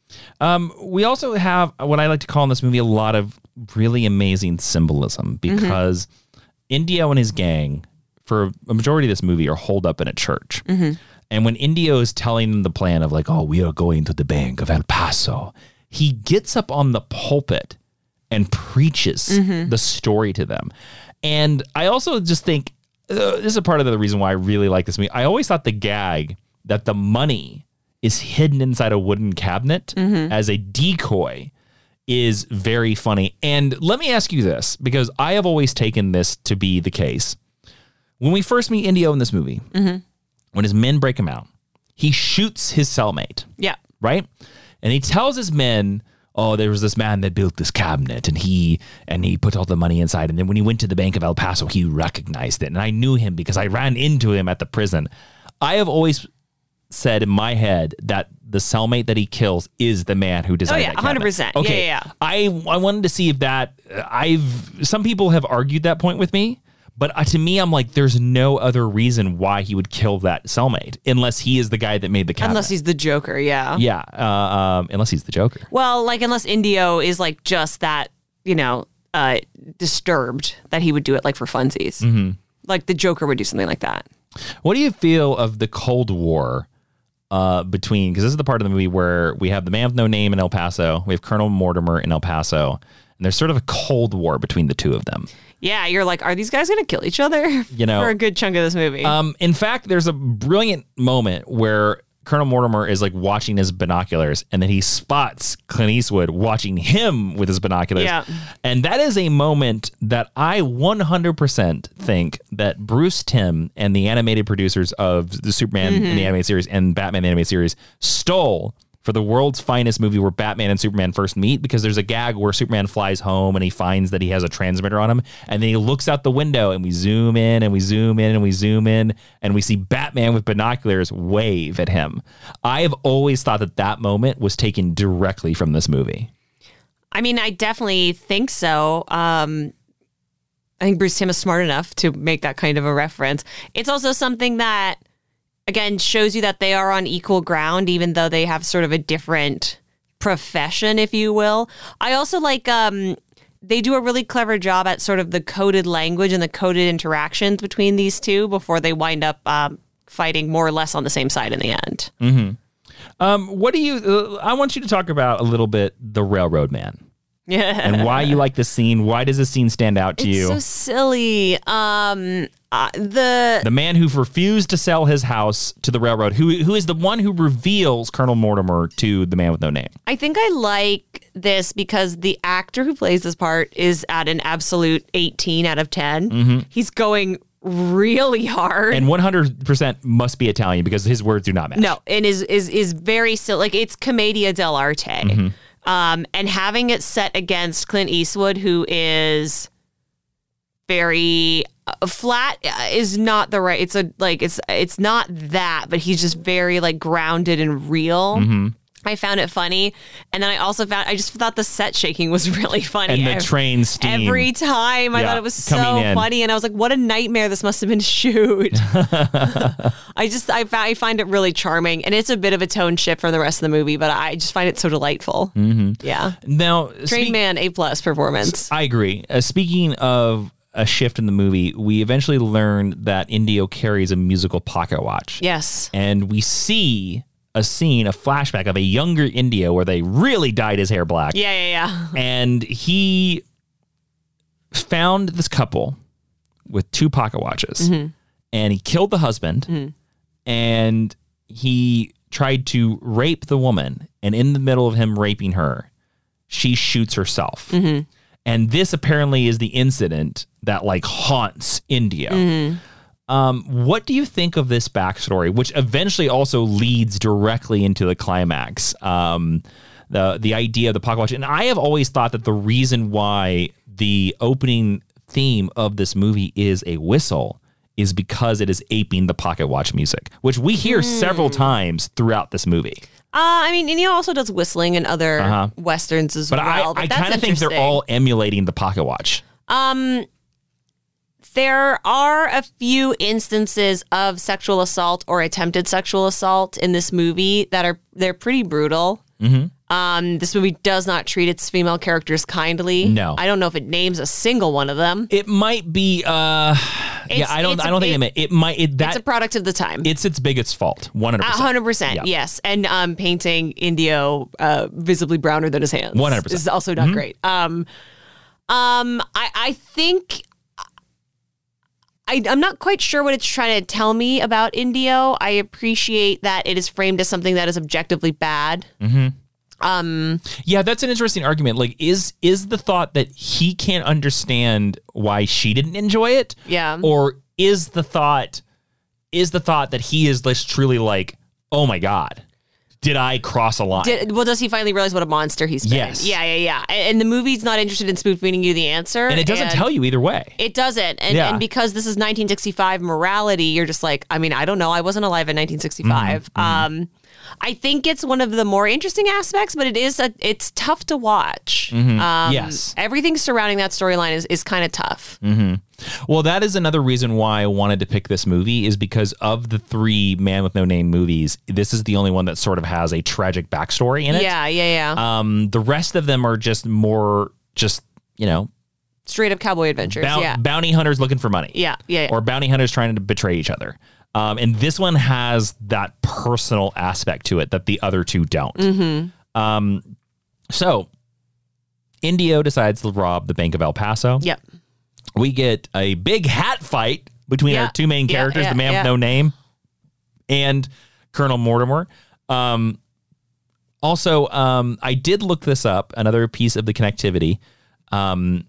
Um, we also have what I like to call in this movie a lot of really amazing symbolism because mm-hmm. Indio and his gang, for a majority of this movie, are holed up in a church. Mm-hmm. And when Indio is telling them the plan of like, oh, we are going to the Bank of El Paso, he gets up on the pulpit and preaches mm-hmm. the story to them. And I also just think, uh, this is a part of the reason why I really like this movie. I always thought the gag that the money is hidden inside a wooden cabinet mm-hmm. as a decoy is very funny. And let me ask you this, because I have always taken this to be the case. When we first meet Indio in this movie, mm-hmm. when his men break him out, he shoots his cellmate. Yeah. Right? And he tells his men, oh, there was this man that built this cabinet and he and he put all the money inside. And then when he went to the Bank of El Paso, he recognized it. And I knew him because I ran into him at the prison. I have always said in my head that the cellmate that he kills is the man who designed oh, yeah, that cabinet. one hundred percent. Okay. Yeah, yeah, yeah. I, I wanted to see if that, I've, some people have argued that point with me. But uh, to me, I'm like, there's no other reason why he would kill that cellmate unless he is the guy that made the cabinet. Unless he's the Joker, yeah. Yeah, uh, um, unless he's the Joker. Well, like, unless Indio is, like, just that, you know, uh, disturbed that he would do it, like, for funsies. Mm-hmm. Like, the Joker would do something like that. What do you feel of the Cold War uh, between, because this is the part of the movie where we have the man with no name in El Paso, we have Colonel Mortimer in El Paso, and there's sort of a Cold War between the two of them. Yeah, you're like, are these guys going to kill each other? You know, for a good chunk of this movie. Um, in fact, there's a brilliant moment where Colonel Mortimer is like watching his binoculars, and then he spots Clint Eastwood watching him with his binoculars. Yeah. And that is a moment that I one hundred percent think that Bruce Timm and the animated producers of the Superman mm-hmm. in the animated series and Batman the animated series stole for the world's finest movie where Batman and Superman first meet, because there's a gag where Superman flies home and he finds that he has a transmitter on him, and then he looks out the window and we zoom in and we zoom in and we zoom in and we see Batman with binoculars wave at him. I have always thought that that moment was taken directly from this movie. I mean, I definitely think so. Um, I think Bruce Timm is smart enough to make that kind of a reference. It's also something that, again, shows you that they are on equal ground, even though they have sort of a different profession, if you will. I also like, um, they do a really clever job at sort of the coded language and the coded interactions between these two before they wind up um, fighting more or less on the same side in the end. Mm-hmm. Um, what do you, uh, I want you to talk about a little bit the Railroad Man. Yeah. And why you like this scene. Why does this scene stand out to it's you? It's so silly. Um, uh, the the man who refused to sell his house to the railroad, who who is the one who reveals Colonel Mortimer to the man with no name. I think I like this because the actor who plays this part is at an absolute eighteen out of ten. Mm-hmm. He's going really hard. And one hundred percent must be Italian because his words do not match. No, and is is is very silly. Like, it's commedia dell'arte. Mm-hmm. Um, and having it set against Clint Eastwood, who is very uh, flat, is not the right. It's a like it's it's not that, but he's just very like grounded and real. Mm-hmm. I found it funny. And then I also found, I just thought the set shaking was really funny. And the every, train steam. Every time. I Yeah, thought it was so in. funny. And I was like, what a nightmare this must have been to shoot. I just, I, I find it really charming. And it's a bit of a tone shift from the rest of the movie, but I just find it so delightful. Mm-hmm. Yeah. Now, Train speak- Man, A plus performance. I agree. Uh, speaking of a shift in the movie, we eventually learn that Indio carries a musical pocket watch. Yes. And we see a scene, a flashback of a younger Indio where they really dyed his hair black. Yeah, yeah, yeah. And he found this couple with two pocket watches, mm-hmm. and he killed the husband, mm-hmm. and he tried to rape the woman. And in the middle of him raping her, she shoots herself. Mm-hmm. And this apparently is the incident that like haunts Indio. Mm-hmm. Um, what do you think of this backstory, which eventually also leads directly into the climax? Um, the the idea of the pocket watch. And I have always thought that the reason why the opening theme of this movie is a whistle is because it is aping the pocket watch music, which we hear mm. several times throughout this movie. Uh, I mean, Indio also does whistling in other uh-huh. westerns as but well. I, but I kind of think they're all emulating the pocket watch. Um, there are a few instances of sexual assault or attempted sexual assault in this movie that are they're pretty brutal. Mm-hmm. Um, this movie does not treat its female characters kindly. No, I don't know if it names a single one of them. It might be. Uh, yeah, I don't. I don't a, think it, it might. It, that, it's a product of the time. It's its biggest fault. One hundred percent. One hundred percent. Yes, and um, painting Indio uh, visibly browner than his hands. One hundred percent is also not mm-hmm. great. Um, um, I I think. I, I'm not quite sure what it's trying to tell me about Indio. I appreciate that it is framed as something that is objectively bad. Mm-hmm. Um, yeah, that's an interesting argument. Like, is is the thought that he can't understand why she didn't enjoy it? Yeah. Or is the thought is the thought that he is just truly like, oh my God, did I cross a line? Did, well, does he finally realize what a monster he's been? Yes. Yeah, yeah, yeah. And the movie's not interested in spoon-feeding you the answer. And it doesn't and tell you either way. It doesn't. And, yeah. and because this is nineteen sixty-five morality, you're just like, I mean, I don't know. I wasn't alive in nineteen sixty-five. Mm-hmm. Um, I think it's one of the more interesting aspects, but it is a, it's tough to watch. Mm-hmm. Um, yes. Everything surrounding that storyline is, is kind of tough. Mm-hmm. Well, that is another reason why I wanted to pick this movie is because of the three Man with No Name movies, this is the only one that sort of has a tragic backstory in it. Yeah, yeah, yeah. Um, the rest of them are just more just, you know, straight up cowboy adventures. Bou- yeah. Bounty hunters looking for money. Yeah, yeah, yeah. Or bounty hunters trying to betray each other. Um, and this one has that personal aspect to it that the other two don't. Mm-hmm. Um, so Indio decides to rob the Bank of El Paso. Yep. We get a big hat fight between yeah. our two main characters, yeah, yeah, the Man yeah. with No Name and Colonel Mortimer. Um, also, um, I did look this up, another piece of the connectivity. Um,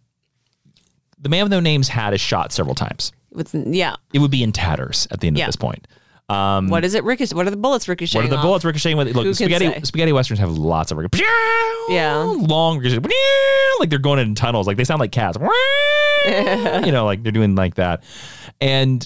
the Man with No Name's hat is shot several times. With, yeah. It would be in tatters at the end yeah. of this point. Um, what is it ricochet? What are the bullets ricocheting What are the off? bullets ricocheting with? Look, Who spaghetti can say? spaghetti westerns have lots of ricochet. Yeah. Long ricochet. Like they're going in tunnels. Like they sound like cats. You know, like they're doing like that. And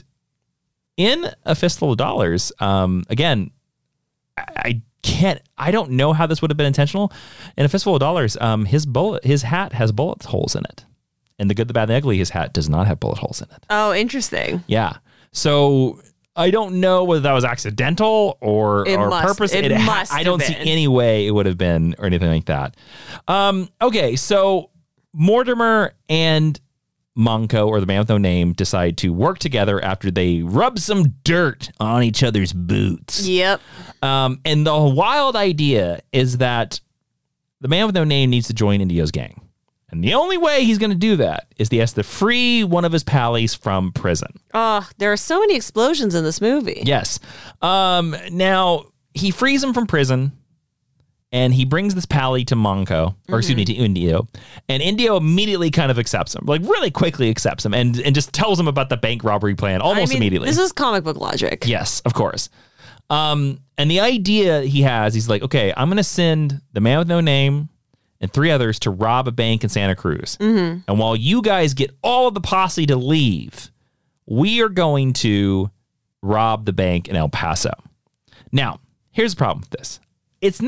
in A Fistful of Dollars, um, again, I, I can't. I don't know how this would have been intentional. In A Fistful of Dollars, um, his bullet, his hat has bullet holes in it. And The Good, the Bad, and the Ugly, his hat does not have bullet holes in it. Oh, interesting. Yeah. So I don't know whether that was accidental or, it or must, purpose. It, it must ha- I don't been. see any way it would have been or anything like that. Um, okay, so Mortimer and Monco, or the Man with No Name, decide to work together after they rub some dirt on each other's boots. Yep. Um, and the wild idea is that the Man with No Name needs to join Indio's gang. And the only way he's going to do that is he has to free one of his pallies from prison. Oh, there are so many explosions in this movie. Yes. Um, now, he frees him from prison, and he brings this pally to Monco, or mm-hmm. excuse me, to Indio. And Indio immediately kind of accepts him, like really quickly accepts him, and, and just tells him about the bank robbery plan almost I mean, immediately. This is comic book logic. Yes, of course. Um, and the idea he has, he's like, okay, I'm going to send the Man with No Name and three others to rob a bank in Santa Cruz. Mm-hmm. And while you guys get all of the posse to leave, we are going to rob the bank in El Paso. Now, here's the problem with this. It's not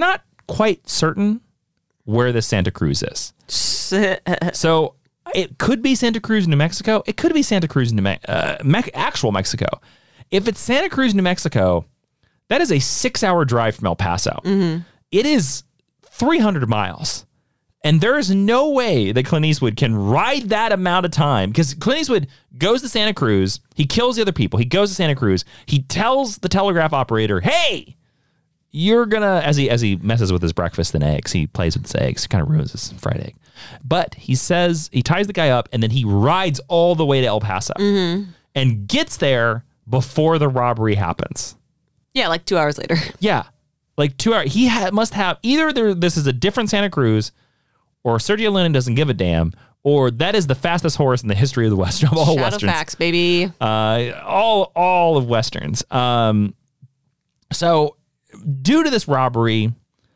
quite certain where the Santa Cruz is. So it could be Santa Cruz, New Mexico. It could be Santa Cruz, New Me- uh, Me- actual Mexico. If it's Santa Cruz, New Mexico, that is a six-hour drive from El Paso. Mm-hmm. It is three hundred miles. And there is no way that Clint Eastwood can ride that amount of time, because Clint Eastwood goes to Santa Cruz. He kills the other people. He goes to Santa Cruz. He tells the telegraph operator, hey, you're going to, as he as he messes with his breakfast and eggs, he plays with his eggs, kind of ruins his fried egg. But he says, he ties the guy up, and then he rides all the way to El Paso mm-hmm. and gets there before the robbery happens. Yeah, like two hours later. Yeah, like two hours. He ha- must have, either there, this is a different Santa Cruz, or Sergio Leone doesn't give a damn, or that is the fastest horse in the history of the Western, of all Shadow Westerns. facts, baby. Uh, all, all of Westerns. Um, so, due to this robbery,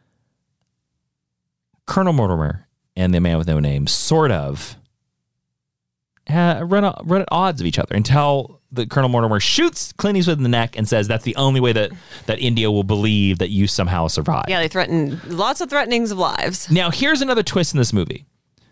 Colonel Mortimer and the man with no name sort of uh, run, a, run at odds of each other until the Colonel Mortimer shoots Clint Eastwood in the neck and says that's the only way that, that India will believe that you somehow survived. Yeah, they threaten lots of threatenings of lives. Now, here's another twist in this movie.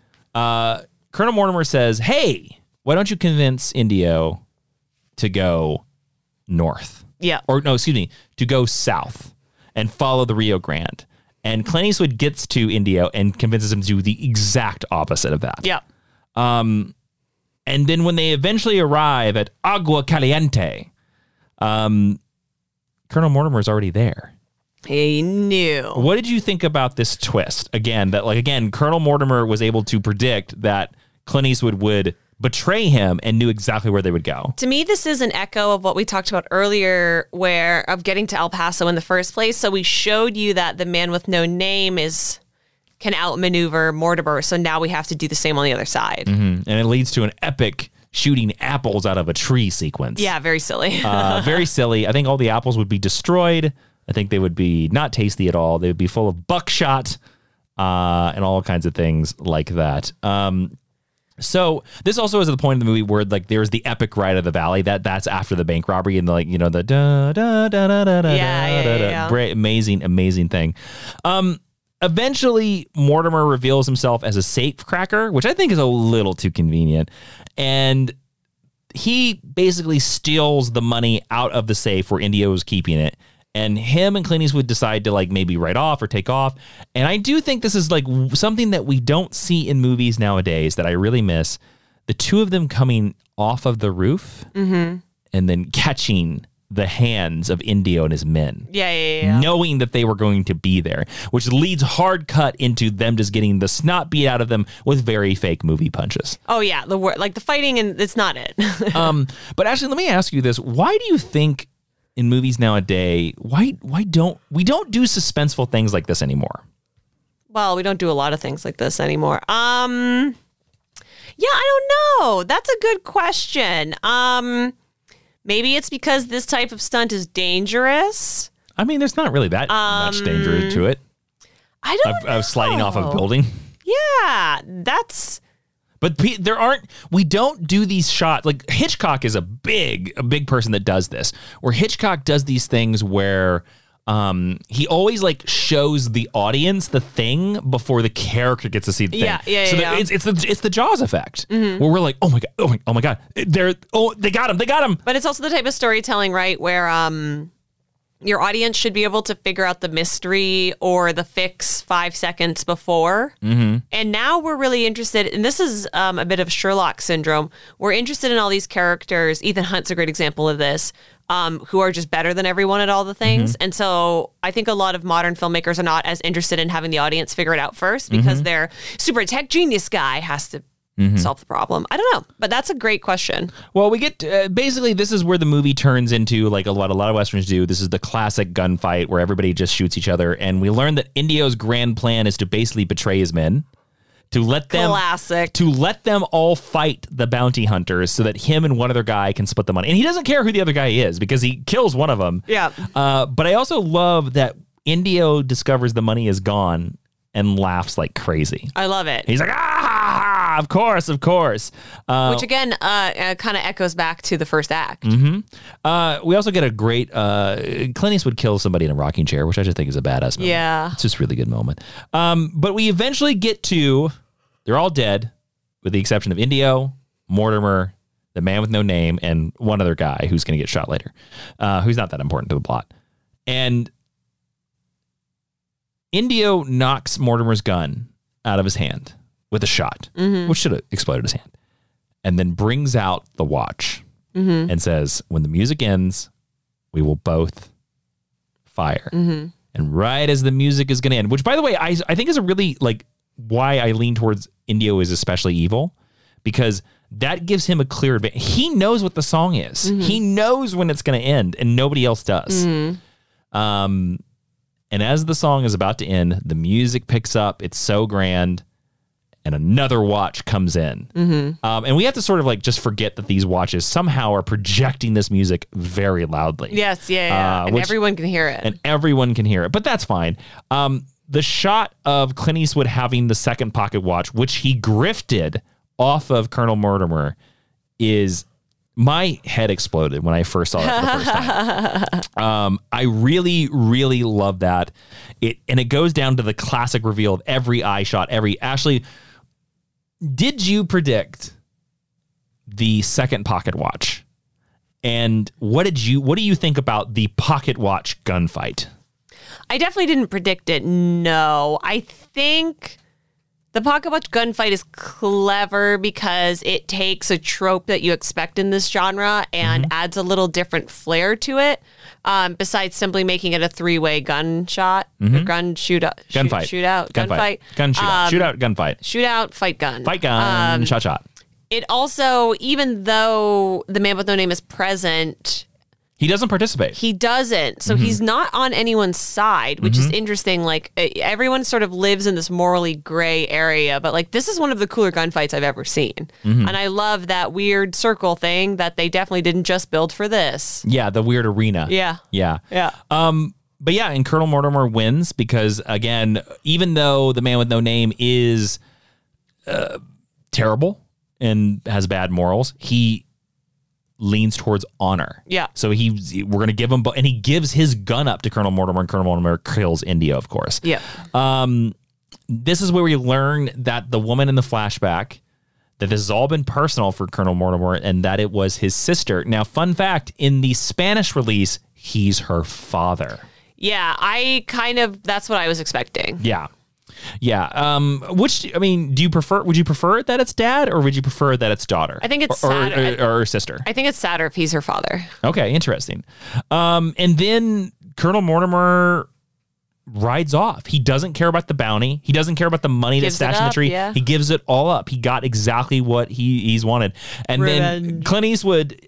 Uh, Colonel Mortimer says, hey, why don't you convince Indio to go north? Yeah. Or, no, excuse me, to go south and follow the Rio Grande. And Clint Eastwood gets to Indio and convinces him to do the exact opposite of that. Yeah. Um, and then when they eventually arrive at Agua Caliente, um, Colonel Mortimer's already there. He knew. What did you think about this twist? Again, that like again, Colonel Mortimer was able to predict that Clint Eastwood would betray him and knew exactly where they would go. To me, this is an echo of what we talked about earlier, where of getting to El Paso in the first place. So we showed you that the man with no name is can outmaneuver Mortimer. So now we have to do the same on the other side. Mm-hmm. And it leads to an epic shooting apples out of a tree sequence. Yeah, very silly. uh, very silly. I think all the apples would be destroyed. I think they would be not tasty at all. They would be full of buckshot uh, and all kinds of things like that. Um, so this also is at the point in the movie where like there's the epic ride of the valley. That that's after the bank robbery and like you know the da da da da da da yeah, yeah, da, da. yeah. Great, amazing, amazing thing. Um, eventually, Mortimer reveals himself as a safe cracker, which I think is a little too convenient, and he basically steals the money out of the safe where Indio was keeping it. And him and Clint Eastwood decide to like maybe write off or take off. And I do think this is like something that we don't see in movies nowadays that I really miss. The two of them coming off of the roof mm-hmm. and then catching the hands of Indio and his men. Yeah, yeah, yeah. Knowing that they were going to be there, which leads hard cut into them just getting the snot beat out of them with very fake movie punches. Oh, yeah. The wor- like the fighting, and it's not it. um, but actually, let me ask you this. Why do you think in movies nowadays, why why don't we don't do suspenseful things like this anymore? Well, we don't do a lot of things like this anymore. Um, yeah, I don't know. That's a good question. Um, maybe it's because this type of stunt is dangerous. I mean, there's not really that um, much danger to it. I don't of, know. of sliding off of a building. Yeah, that's. But pe- there aren't, we don't do these shots. Like Hitchcock is a big, a big person that does this, where Hitchcock does these things where um, he always like shows the audience the thing before the character gets to see the thing. Yeah, yeah, so yeah. It's, it's the, it's the Jaws effect mm-hmm. where we're like, oh my God, oh my, oh my God. They're, oh, they got him. They got him. But it's also the type of storytelling, right? Where, um, your audience should be able to figure out the mystery or the fix five seconds before. Mm-hmm. And now we're really interested, and this is um, a bit of Sherlock syndrome. We're interested in all these characters. Ethan Hunt's a great example of this, um, who are just better than everyone at all the things. Mm-hmm. And so I think a lot of modern filmmakers are not as interested in having the audience figure it out first because mm-hmm. their super tech genius guy has to Mm-hmm. solve the problem. I don't know, but that's a great question. Well, we get to, uh, basically this is where the movie turns into like a lot a lot of Westerns do. This is the classic gunfight where everybody just shoots each other, and we learn that Indio's grand plan is to basically betray his men, to let them classic to let them all fight the bounty hunters so that him and one other guy can split the money. And he doesn't care who the other guy is because he kills one of them. Yeah. Uh, but I also love that Indio discovers the money is gone and laughs like crazy. I love it. He's like, ah, of course, of course. Uh, Which again, uh, uh, kind of echoes back to the first act. Mm-hmm. Uh, we also get a great uh, Clint Eastwood kills somebody in a rocking chair, which I just think is a badass moment. Yeah. It's just a really good moment. Um, but we eventually get to, they're all dead, with the exception of Indio, Mortimer, the man with no name, and one other guy who's going to get shot later, uh, who's not that important to the plot. And Indio knocks Mortimer's gun out of his hand with a shot, mm-hmm. which should have exploded his hand, and then brings out the watch mm-hmm. and says, when the music ends, we will both fire. Mm-hmm. And right as the music is going to end, which, by the way, I, I think is a really, like, why I lean towards Indio is especially evil, because that gives him a clear advantage. He knows what the song is. Mm-hmm. He knows when it's going to end, and nobody else does. Mm-hmm. Um, and as the song is about to end, the music picks up. It's so grand. And another watch comes in. Mm-hmm. Um, and we have to sort of like just forget that these watches somehow are projecting this music very loudly. Yes, yeah, yeah. Uh, and which, everyone can hear it. And everyone can hear it. But that's fine. Um, the shot of Clint Eastwood having the second pocket watch, which he grifted off of Colonel Mortimer, is... my head exploded when I first saw it for the first time. um, I really, really love that. It and it goes down to the classic reveal of every eye shot. Every Ashley, did you predict the second pocket watch? And what did you? What do you think about the pocket watch gunfight? I definitely didn't predict it. No, I think. The pocket watch gunfight is clever because it takes a trope that you expect in this genre and mm-hmm. adds a little different flair to it. Um, besides simply making it a three-way gunshot, mm-hmm. or gun shootout, gunfight, shoot, shootout, gunfight, gun shootout, um, shootout, gunfight, shootout, fight gun, fight gun, um, shot shot. It also, even though the man with no name is present. He doesn't participate. He doesn't. So mm-hmm. he's not on anyone's side, which mm-hmm. is interesting. Like, everyone sort of lives in this morally gray area, but like, this is one of the cooler gunfights I've ever seen. Mm-hmm. And I love that weird circle thing that they definitely didn't just build for this. Yeah, the weird arena. Yeah. Yeah. Yeah. Um, but yeah, and Colonel Mortimer wins because, again, even though the man with no name is uh, terrible and has bad morals, he leans towards honor. Yeah. So he, we're going to give him, and he gives his gun up to Colonel Mortimer, and Colonel Mortimer kills Indio, of course. Yeah. Um, this is where we learn that the woman in the flashback, that this has all been personal for Colonel Mortimer, and that it was his sister. Now, fun fact, in the Spanish release, he's her father. Yeah, I kind of, that's what I was expecting. Yeah. Yeah. Um, which, I mean, do you prefer, would you prefer that it's dad, or would you prefer that it's daughter? I think it's or, sad. Or, or, or sister. I think it's sadder if he's her father. Okay, interesting. Um, and then Colonel Mortimer rides off. He doesn't care about the bounty. He doesn't care about the money that's stashed in the tree. Yeah. He gives it all up. He got exactly what he, he's wanted. And Revenge. Then Clint Eastwood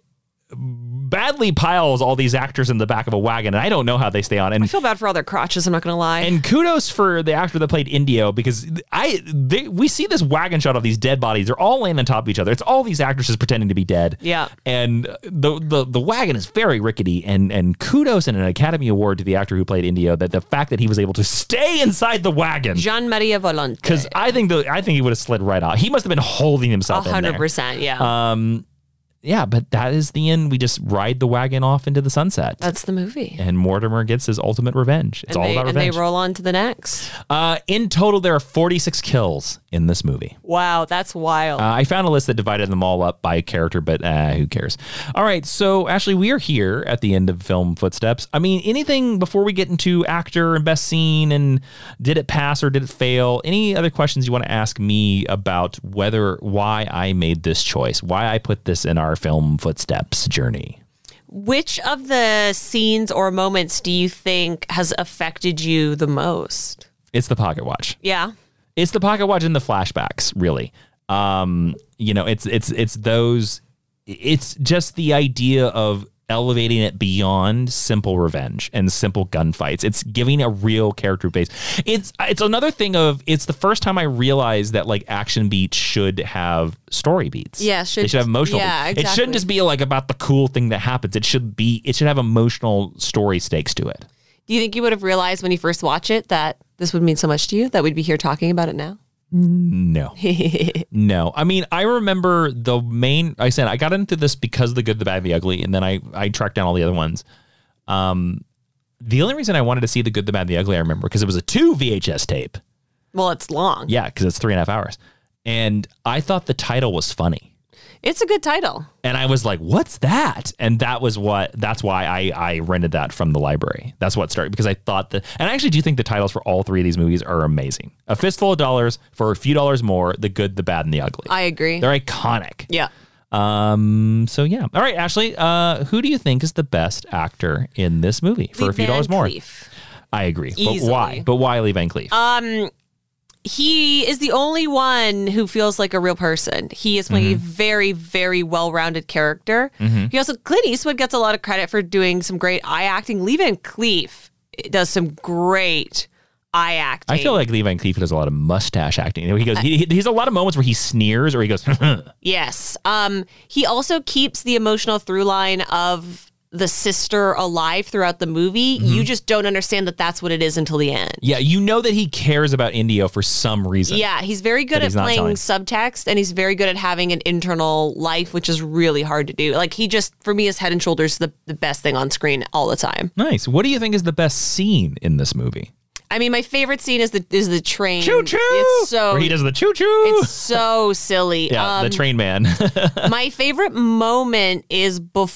badly piles all these actors in the back of a wagon, and I don't know how they stay on. And I feel bad for all their crotches, I'm not going to lie. And kudos for the actor that played Indio, because I they, we see this wagon shot of these dead bodies. They're all laying on top of each other. It's all these actresses pretending to be dead. Yeah. And the the, the wagon is very rickety, and, and kudos and an Academy Award to the actor who played Indio, that the fact that he was able to stay inside the wagon. Jean Maria Volonté. Because I think the I think he would have slid right off. He must have been holding himself one hundred percent, in there. yeah. Um, Yeah, but that is the end. We just ride the wagon off into the sunset. That's the movie. And Mortimer gets his ultimate revenge. It's and all they, about revenge. And they roll on to the next. Uh, in total, there are forty-six kills in this movie. Wow, that's wild. Uh, I found a list that divided them all up by character, but uh, who cares? All right, so Ashley, we are here at the end of Film Footsteps. I mean, anything before we get into actor and best scene and did it pass or did it fail? Any other questions you want to ask me about whether, why I made this choice, why I put this in our Film Footsteps journey? Which of the scenes or moments do you think has affected you the most? It's the pocket watch. Yeah. It's the pocket watch and the flashbacks, really. Um, you know, it's it's it's those. It's just the idea of elevating it beyond simple revenge and simple gunfights. It's giving a real character base. It's it's another thing of, it's the first time I realized that like action beats should have story beats. Yeah, should, they should have emotional yeah, beats. exactly. It shouldn't just be like about the cool thing that happens. It should be. It should have emotional story stakes to it. Do you think you would have realized when you first watch it that this would mean so much to you, that we'd be here talking about it now? No. No. I mean, I remember the main, I said, I got into this because of The Good, the Bad, and the Ugly, and then I, I tracked down all the other ones. Um, the only reason I wanted to see The Good, the Bad, and the Ugly, I remember, because it was a two V H S tape. Well, it's long. Yeah, because it's three and a half hours. And I thought the title was funny. It's a good title. And I was like, what's that? And that was what, that's why I, I rented that from the library. That's what started, because I thought that, and I actually do think the titles for all three of these movies are amazing. A Fistful of Dollars, For a Few Dollars More, The Good, the Bad, and the Ugly. I agree. They're iconic. Yeah. Um. So yeah. All right, Ashley, uh, who do you think is the best actor in this movie For Lee a Few Van Dollars More? Cleef. I agree. Easily. But why? But why Lee Van Cleef? Um, he is the only one who feels like a real person. He is playing Mm-hmm. a very, very well-rounded character. Mm-hmm. He also, Clint Eastwood gets a lot of credit for doing some great eye acting. Lee Van Cleef does some great eye acting. I feel like Lee Van Cleef does a lot of mustache acting. You know, he goes, he, he has a lot of moments where he sneers or he goes, Yes. Um, he also keeps the emotional through line of the sister alive throughout the movie. Mm-hmm. You just don't understand that that's what it is until the end. yeah, you know that he cares about Indio for some reason. Yeah, he's very good But at he's not playing telling. subtext, and he's very good at having an internal life, which is really hard to do. Like, he just, for me, is Head and Shoulders the, the best thing on screen all the time. Nice. What do you think is the best scene in this movie? I mean, my favorite scene is the is the train. Choo choo! It's so Where he does the choo choo. it's so silly. yeah, Um, the train man. my favorite moment is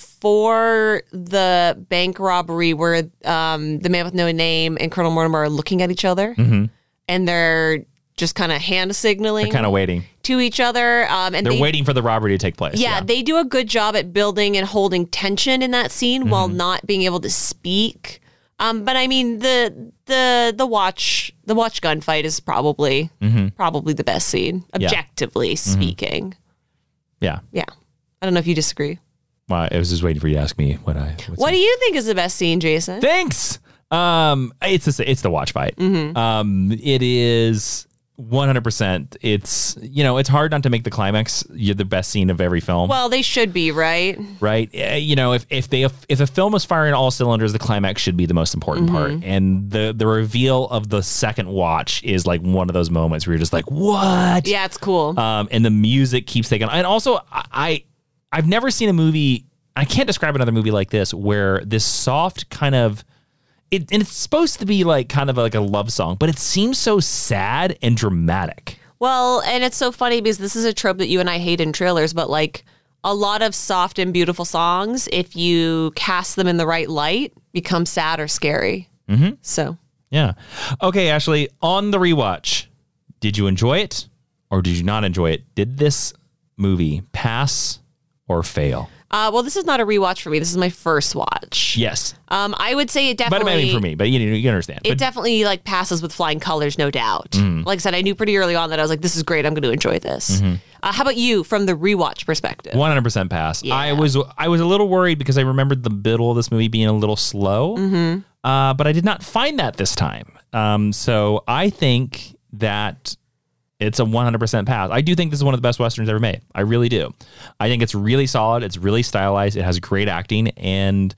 before the bank robbery, where um, the man with no name and Colonel Mortimer are looking at each other, Mhm. and they're just kind of hand signaling Kind of waiting. to each other. Um, and They're they, waiting for the robbery to take place. Yeah, they do a good job at building and holding tension in that scene Mm-hmm. while not being able to speak. Um, but I mean, the the the watch the watch gunfight is probably Mm-hmm. probably the best scene, objectively speaking. Yeah. Yeah, I don't know if you disagree. Well, I was just waiting for you to ask me what I. What do you think is the best scene, Jason? Thanks. Um, it's the it's the watch fight. Mm-hmm. Um, it is one hundred percent. It's you know it's hard not to make the climax you're the best scene of every film. Well, they should be, right? Right? Uh, You know, if if they if a film is firing all cylinders, the climax should be the most important part. And the the reveal of the second watch is like one of those moments where you're just like, what? Yeah, it's cool. Um, and the music keeps taking. And also, I I've never seen a movie. I can't describe another movie like this where this soft kind of. It, and it's supposed to be like kind of like a love song, but it seems so sad and dramatic. Well, and it's so funny because this is a trope that you and I hate in trailers, but like a lot of soft and beautiful songs, if you cast them in the right light, become sad or scary. Mm-hmm. So, Yeah. Okay, Ashley, on the rewatch, did you enjoy it or did you not enjoy it? Did this movie pass or fail? uh, well, this is not a rewatch for me. This is my first watch. Yes. Um, I would say it But definitely. it may be for me, but you, you understand. It But definitely like passes with flying colors, no doubt. Mm-hmm. Like I said, I knew pretty early on that I was like, "This is great. I'm going to enjoy this." Mm-hmm. Uh, how about you, from the rewatch perspective? one hundred percent pass. Yeah. I was I was a little worried because I remembered the middle of this movie being a little slow, Mm-hmm. uh, but I did not find that this time. Um, so I think that it's a one hundred percent pass. I do think this is one of the best Westerns ever made. I really do. I think it's really solid. It's really stylized. It has great acting. And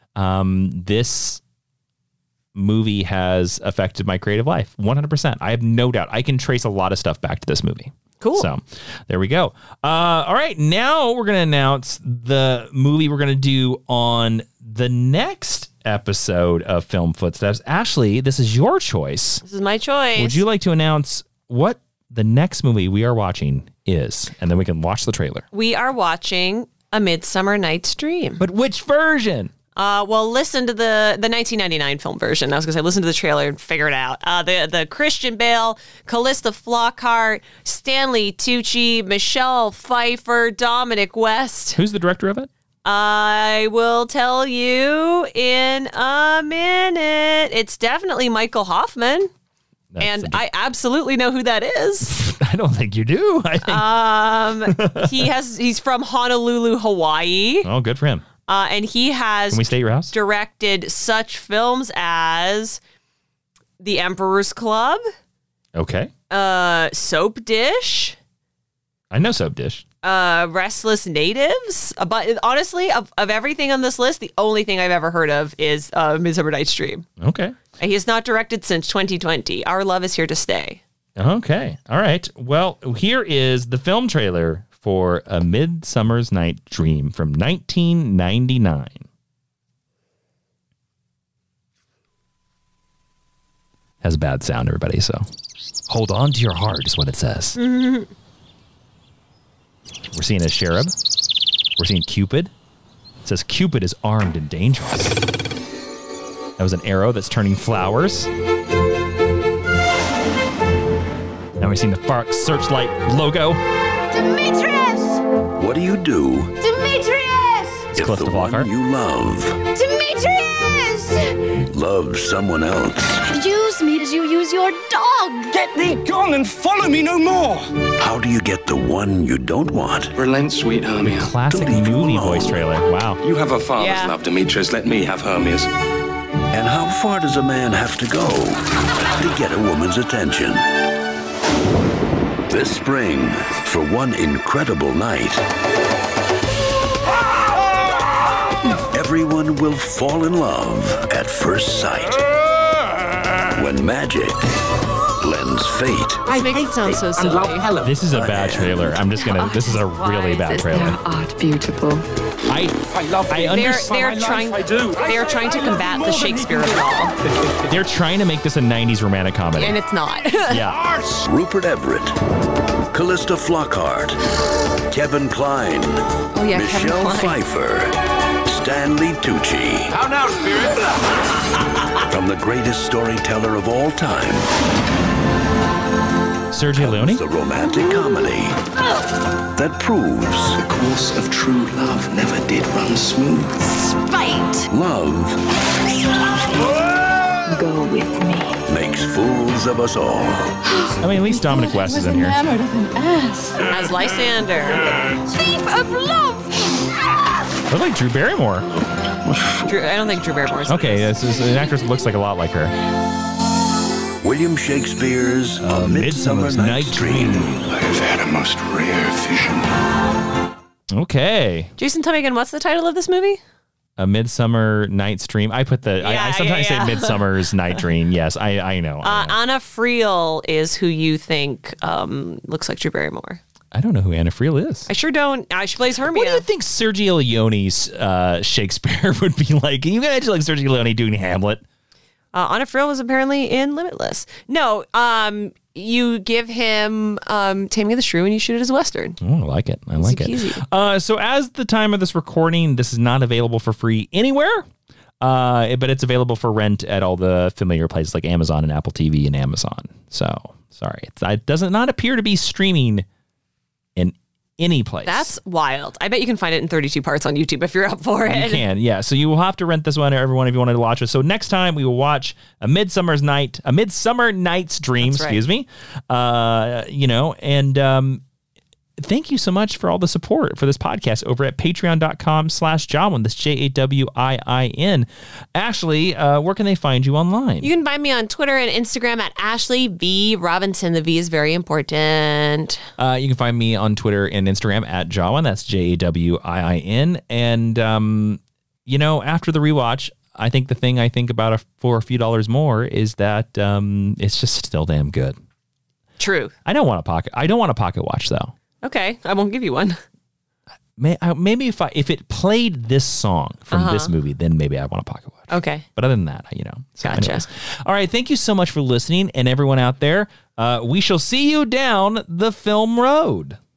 um, this movie has affected my creative life one hundred percent. I have no doubt. I can trace a lot of stuff back to this movie. Cool. So there we go. Uh, all right. Now we're going to announce the movie we're going to do on the next episode of Film Footsteps. Ashley, this is your choice. This is my choice. Would you like to announce what the next movie we are watching is? And then we can watch the trailer. We are watching A Midsummer Night's Dream. But which version? Uh, well, listen to the the nineteen ninety-nine film version. I was going to say, listen to the trailer and figure it out. Uh, the the Christian Bale, Callista Flockhart, Stanley Tucci, Michelle Pfeiffer, Dominic West. Who's the director of it? I will tell you in a minute. It's definitely Michael Hoffman. That's and a- I absolutely know who that is. I don't think you do. I think. Um, he has he's from Honolulu, Hawaii, oh, good for him. uh, and he has Can we stay at your house? directed such films as The Emperor's Club, Okay. uh, Soap Dish, I know Soap Dish. uh, Restless Natives. Uh, But honestly, of, of everything on this list, the only thing I've ever heard of is uh, Midsummer Night's Dream. Okay. He has not directed since twenty twenty. Our Love is Here to Stay. Okay. All right. Well, here is the film trailer for A Midsummer's Night Dream from nineteen ninety-nine. Has bad sound, everybody, so hold on to your heart is what it says. Mm-hmm. We're seeing a cherub. We're seeing Cupid. It says Cupid is armed and dangerous. That was an arrow that's turning flowers. Now we're seeing the Fark Searchlight logo. Demetrius! What do you do Demetrius! It's if Calista the one Flockhart. you love Demetrius! loves someone else? Use me as you use your dog! Get thee gone and follow me no more! How do you get the one you don't want? Relent, sweet Hermia. Classic Don't leave him movie alone. voice trailer. Wow. You have a father's Yeah. love, Demetrius. Let me have Hermia's. And how far does a man have to go to get a woman's attention? This spring, for one incredible night, everyone will fall in love at first sight. When magic blends fate. I make it sound so silly. This is a bad trailer. I'm just gonna. This is a really bad trailer. Art beautiful. I I love I They're understand. they're trying they're trying to combat the Shakespeare of it all, They're trying to make this a nineties romantic comedy. and it's not. Yeah. Rupert Everett, Calista Flockhart, Kevin Kline, Oh yeah, Kevin Michelle Kline. Pfeiffer, Stanley Tucci. How now, spirit? From the greatest storyteller of all time, Sergio Leone. the romantic comedy that proves The course of true love never did run smooth. Spite! love Go with me. makes fools of us all. I mean, at least Dominic West is in here. Enamored of an ass. As Lysander. Thief of love! Look like Drew Barrymore. Drew, I don't think Drew Barrymore's. Okay, this is an actress that looks like a lot like her. William Shakespeare's A Midsummer Night's Dream. I have had a most rare vision. Okay, Jason, tell me again, what's the title of this movie? A Midsummer Night's Dream. I put the. I, I Yeah, sometimes yeah, yeah. say Midsummer's Night Dream. Yes, I. I know. I, Uh, know. Anna Friel is who you think um, looks like Drew Barrymore. I don't know who Anna Friel is. I sure don't. Uh, she plays Hermia. What do you think Sergio Leone's uh, Shakespeare would be like? Can you imagine like Sergio Leone doing Hamlet? Uh, Anna Friel was apparently in Limitless. No, um, you give him um, Taming of the Shrew and you shoot it as a Western. Oh, I like it. I like it. peasy. Uh, so as the time of this recording, this is not available for free anywhere, uh, but it's available for rent at all the familiar places like Amazon and Apple T V and Amazon. So sorry, it's, it does not appear to be streaming in any place. That's wild. I bet you can find it in thirty-two parts on YouTube if you're up for it. You can, yeah. So you will have to rent this one, everyone, if you wanted to watch it. So next time we will watch A Midsummer's Night, A Midsummer Night's Dream, That's right. excuse me. Uh, you know, and um, thank you so much for all the support for this podcast over at patreon.com slash Jawin. That's J A W I I N. Ashley, uh, where can they find you online? You can find me on Twitter and Instagram at Ashley V Robinson. The V is very important. Uh, you can find me on Twitter and Instagram at Jawin. That's J A W I I N. And, um, you know, after the rewatch, I think the thing I think about a, for a few dollars more is that um, it's just still damn good. True. I don't want a pocket. I don't want a pocket watch though. Okay, I won't give you one. May, I, maybe if I if it played this song from Uh-huh. this movie, then maybe I want a pocket watch. Okay. But other than that, you know. So Gotcha. anyways. All right. Thank you so much for listening, and everyone out there. Uh, we shall see you down the film road.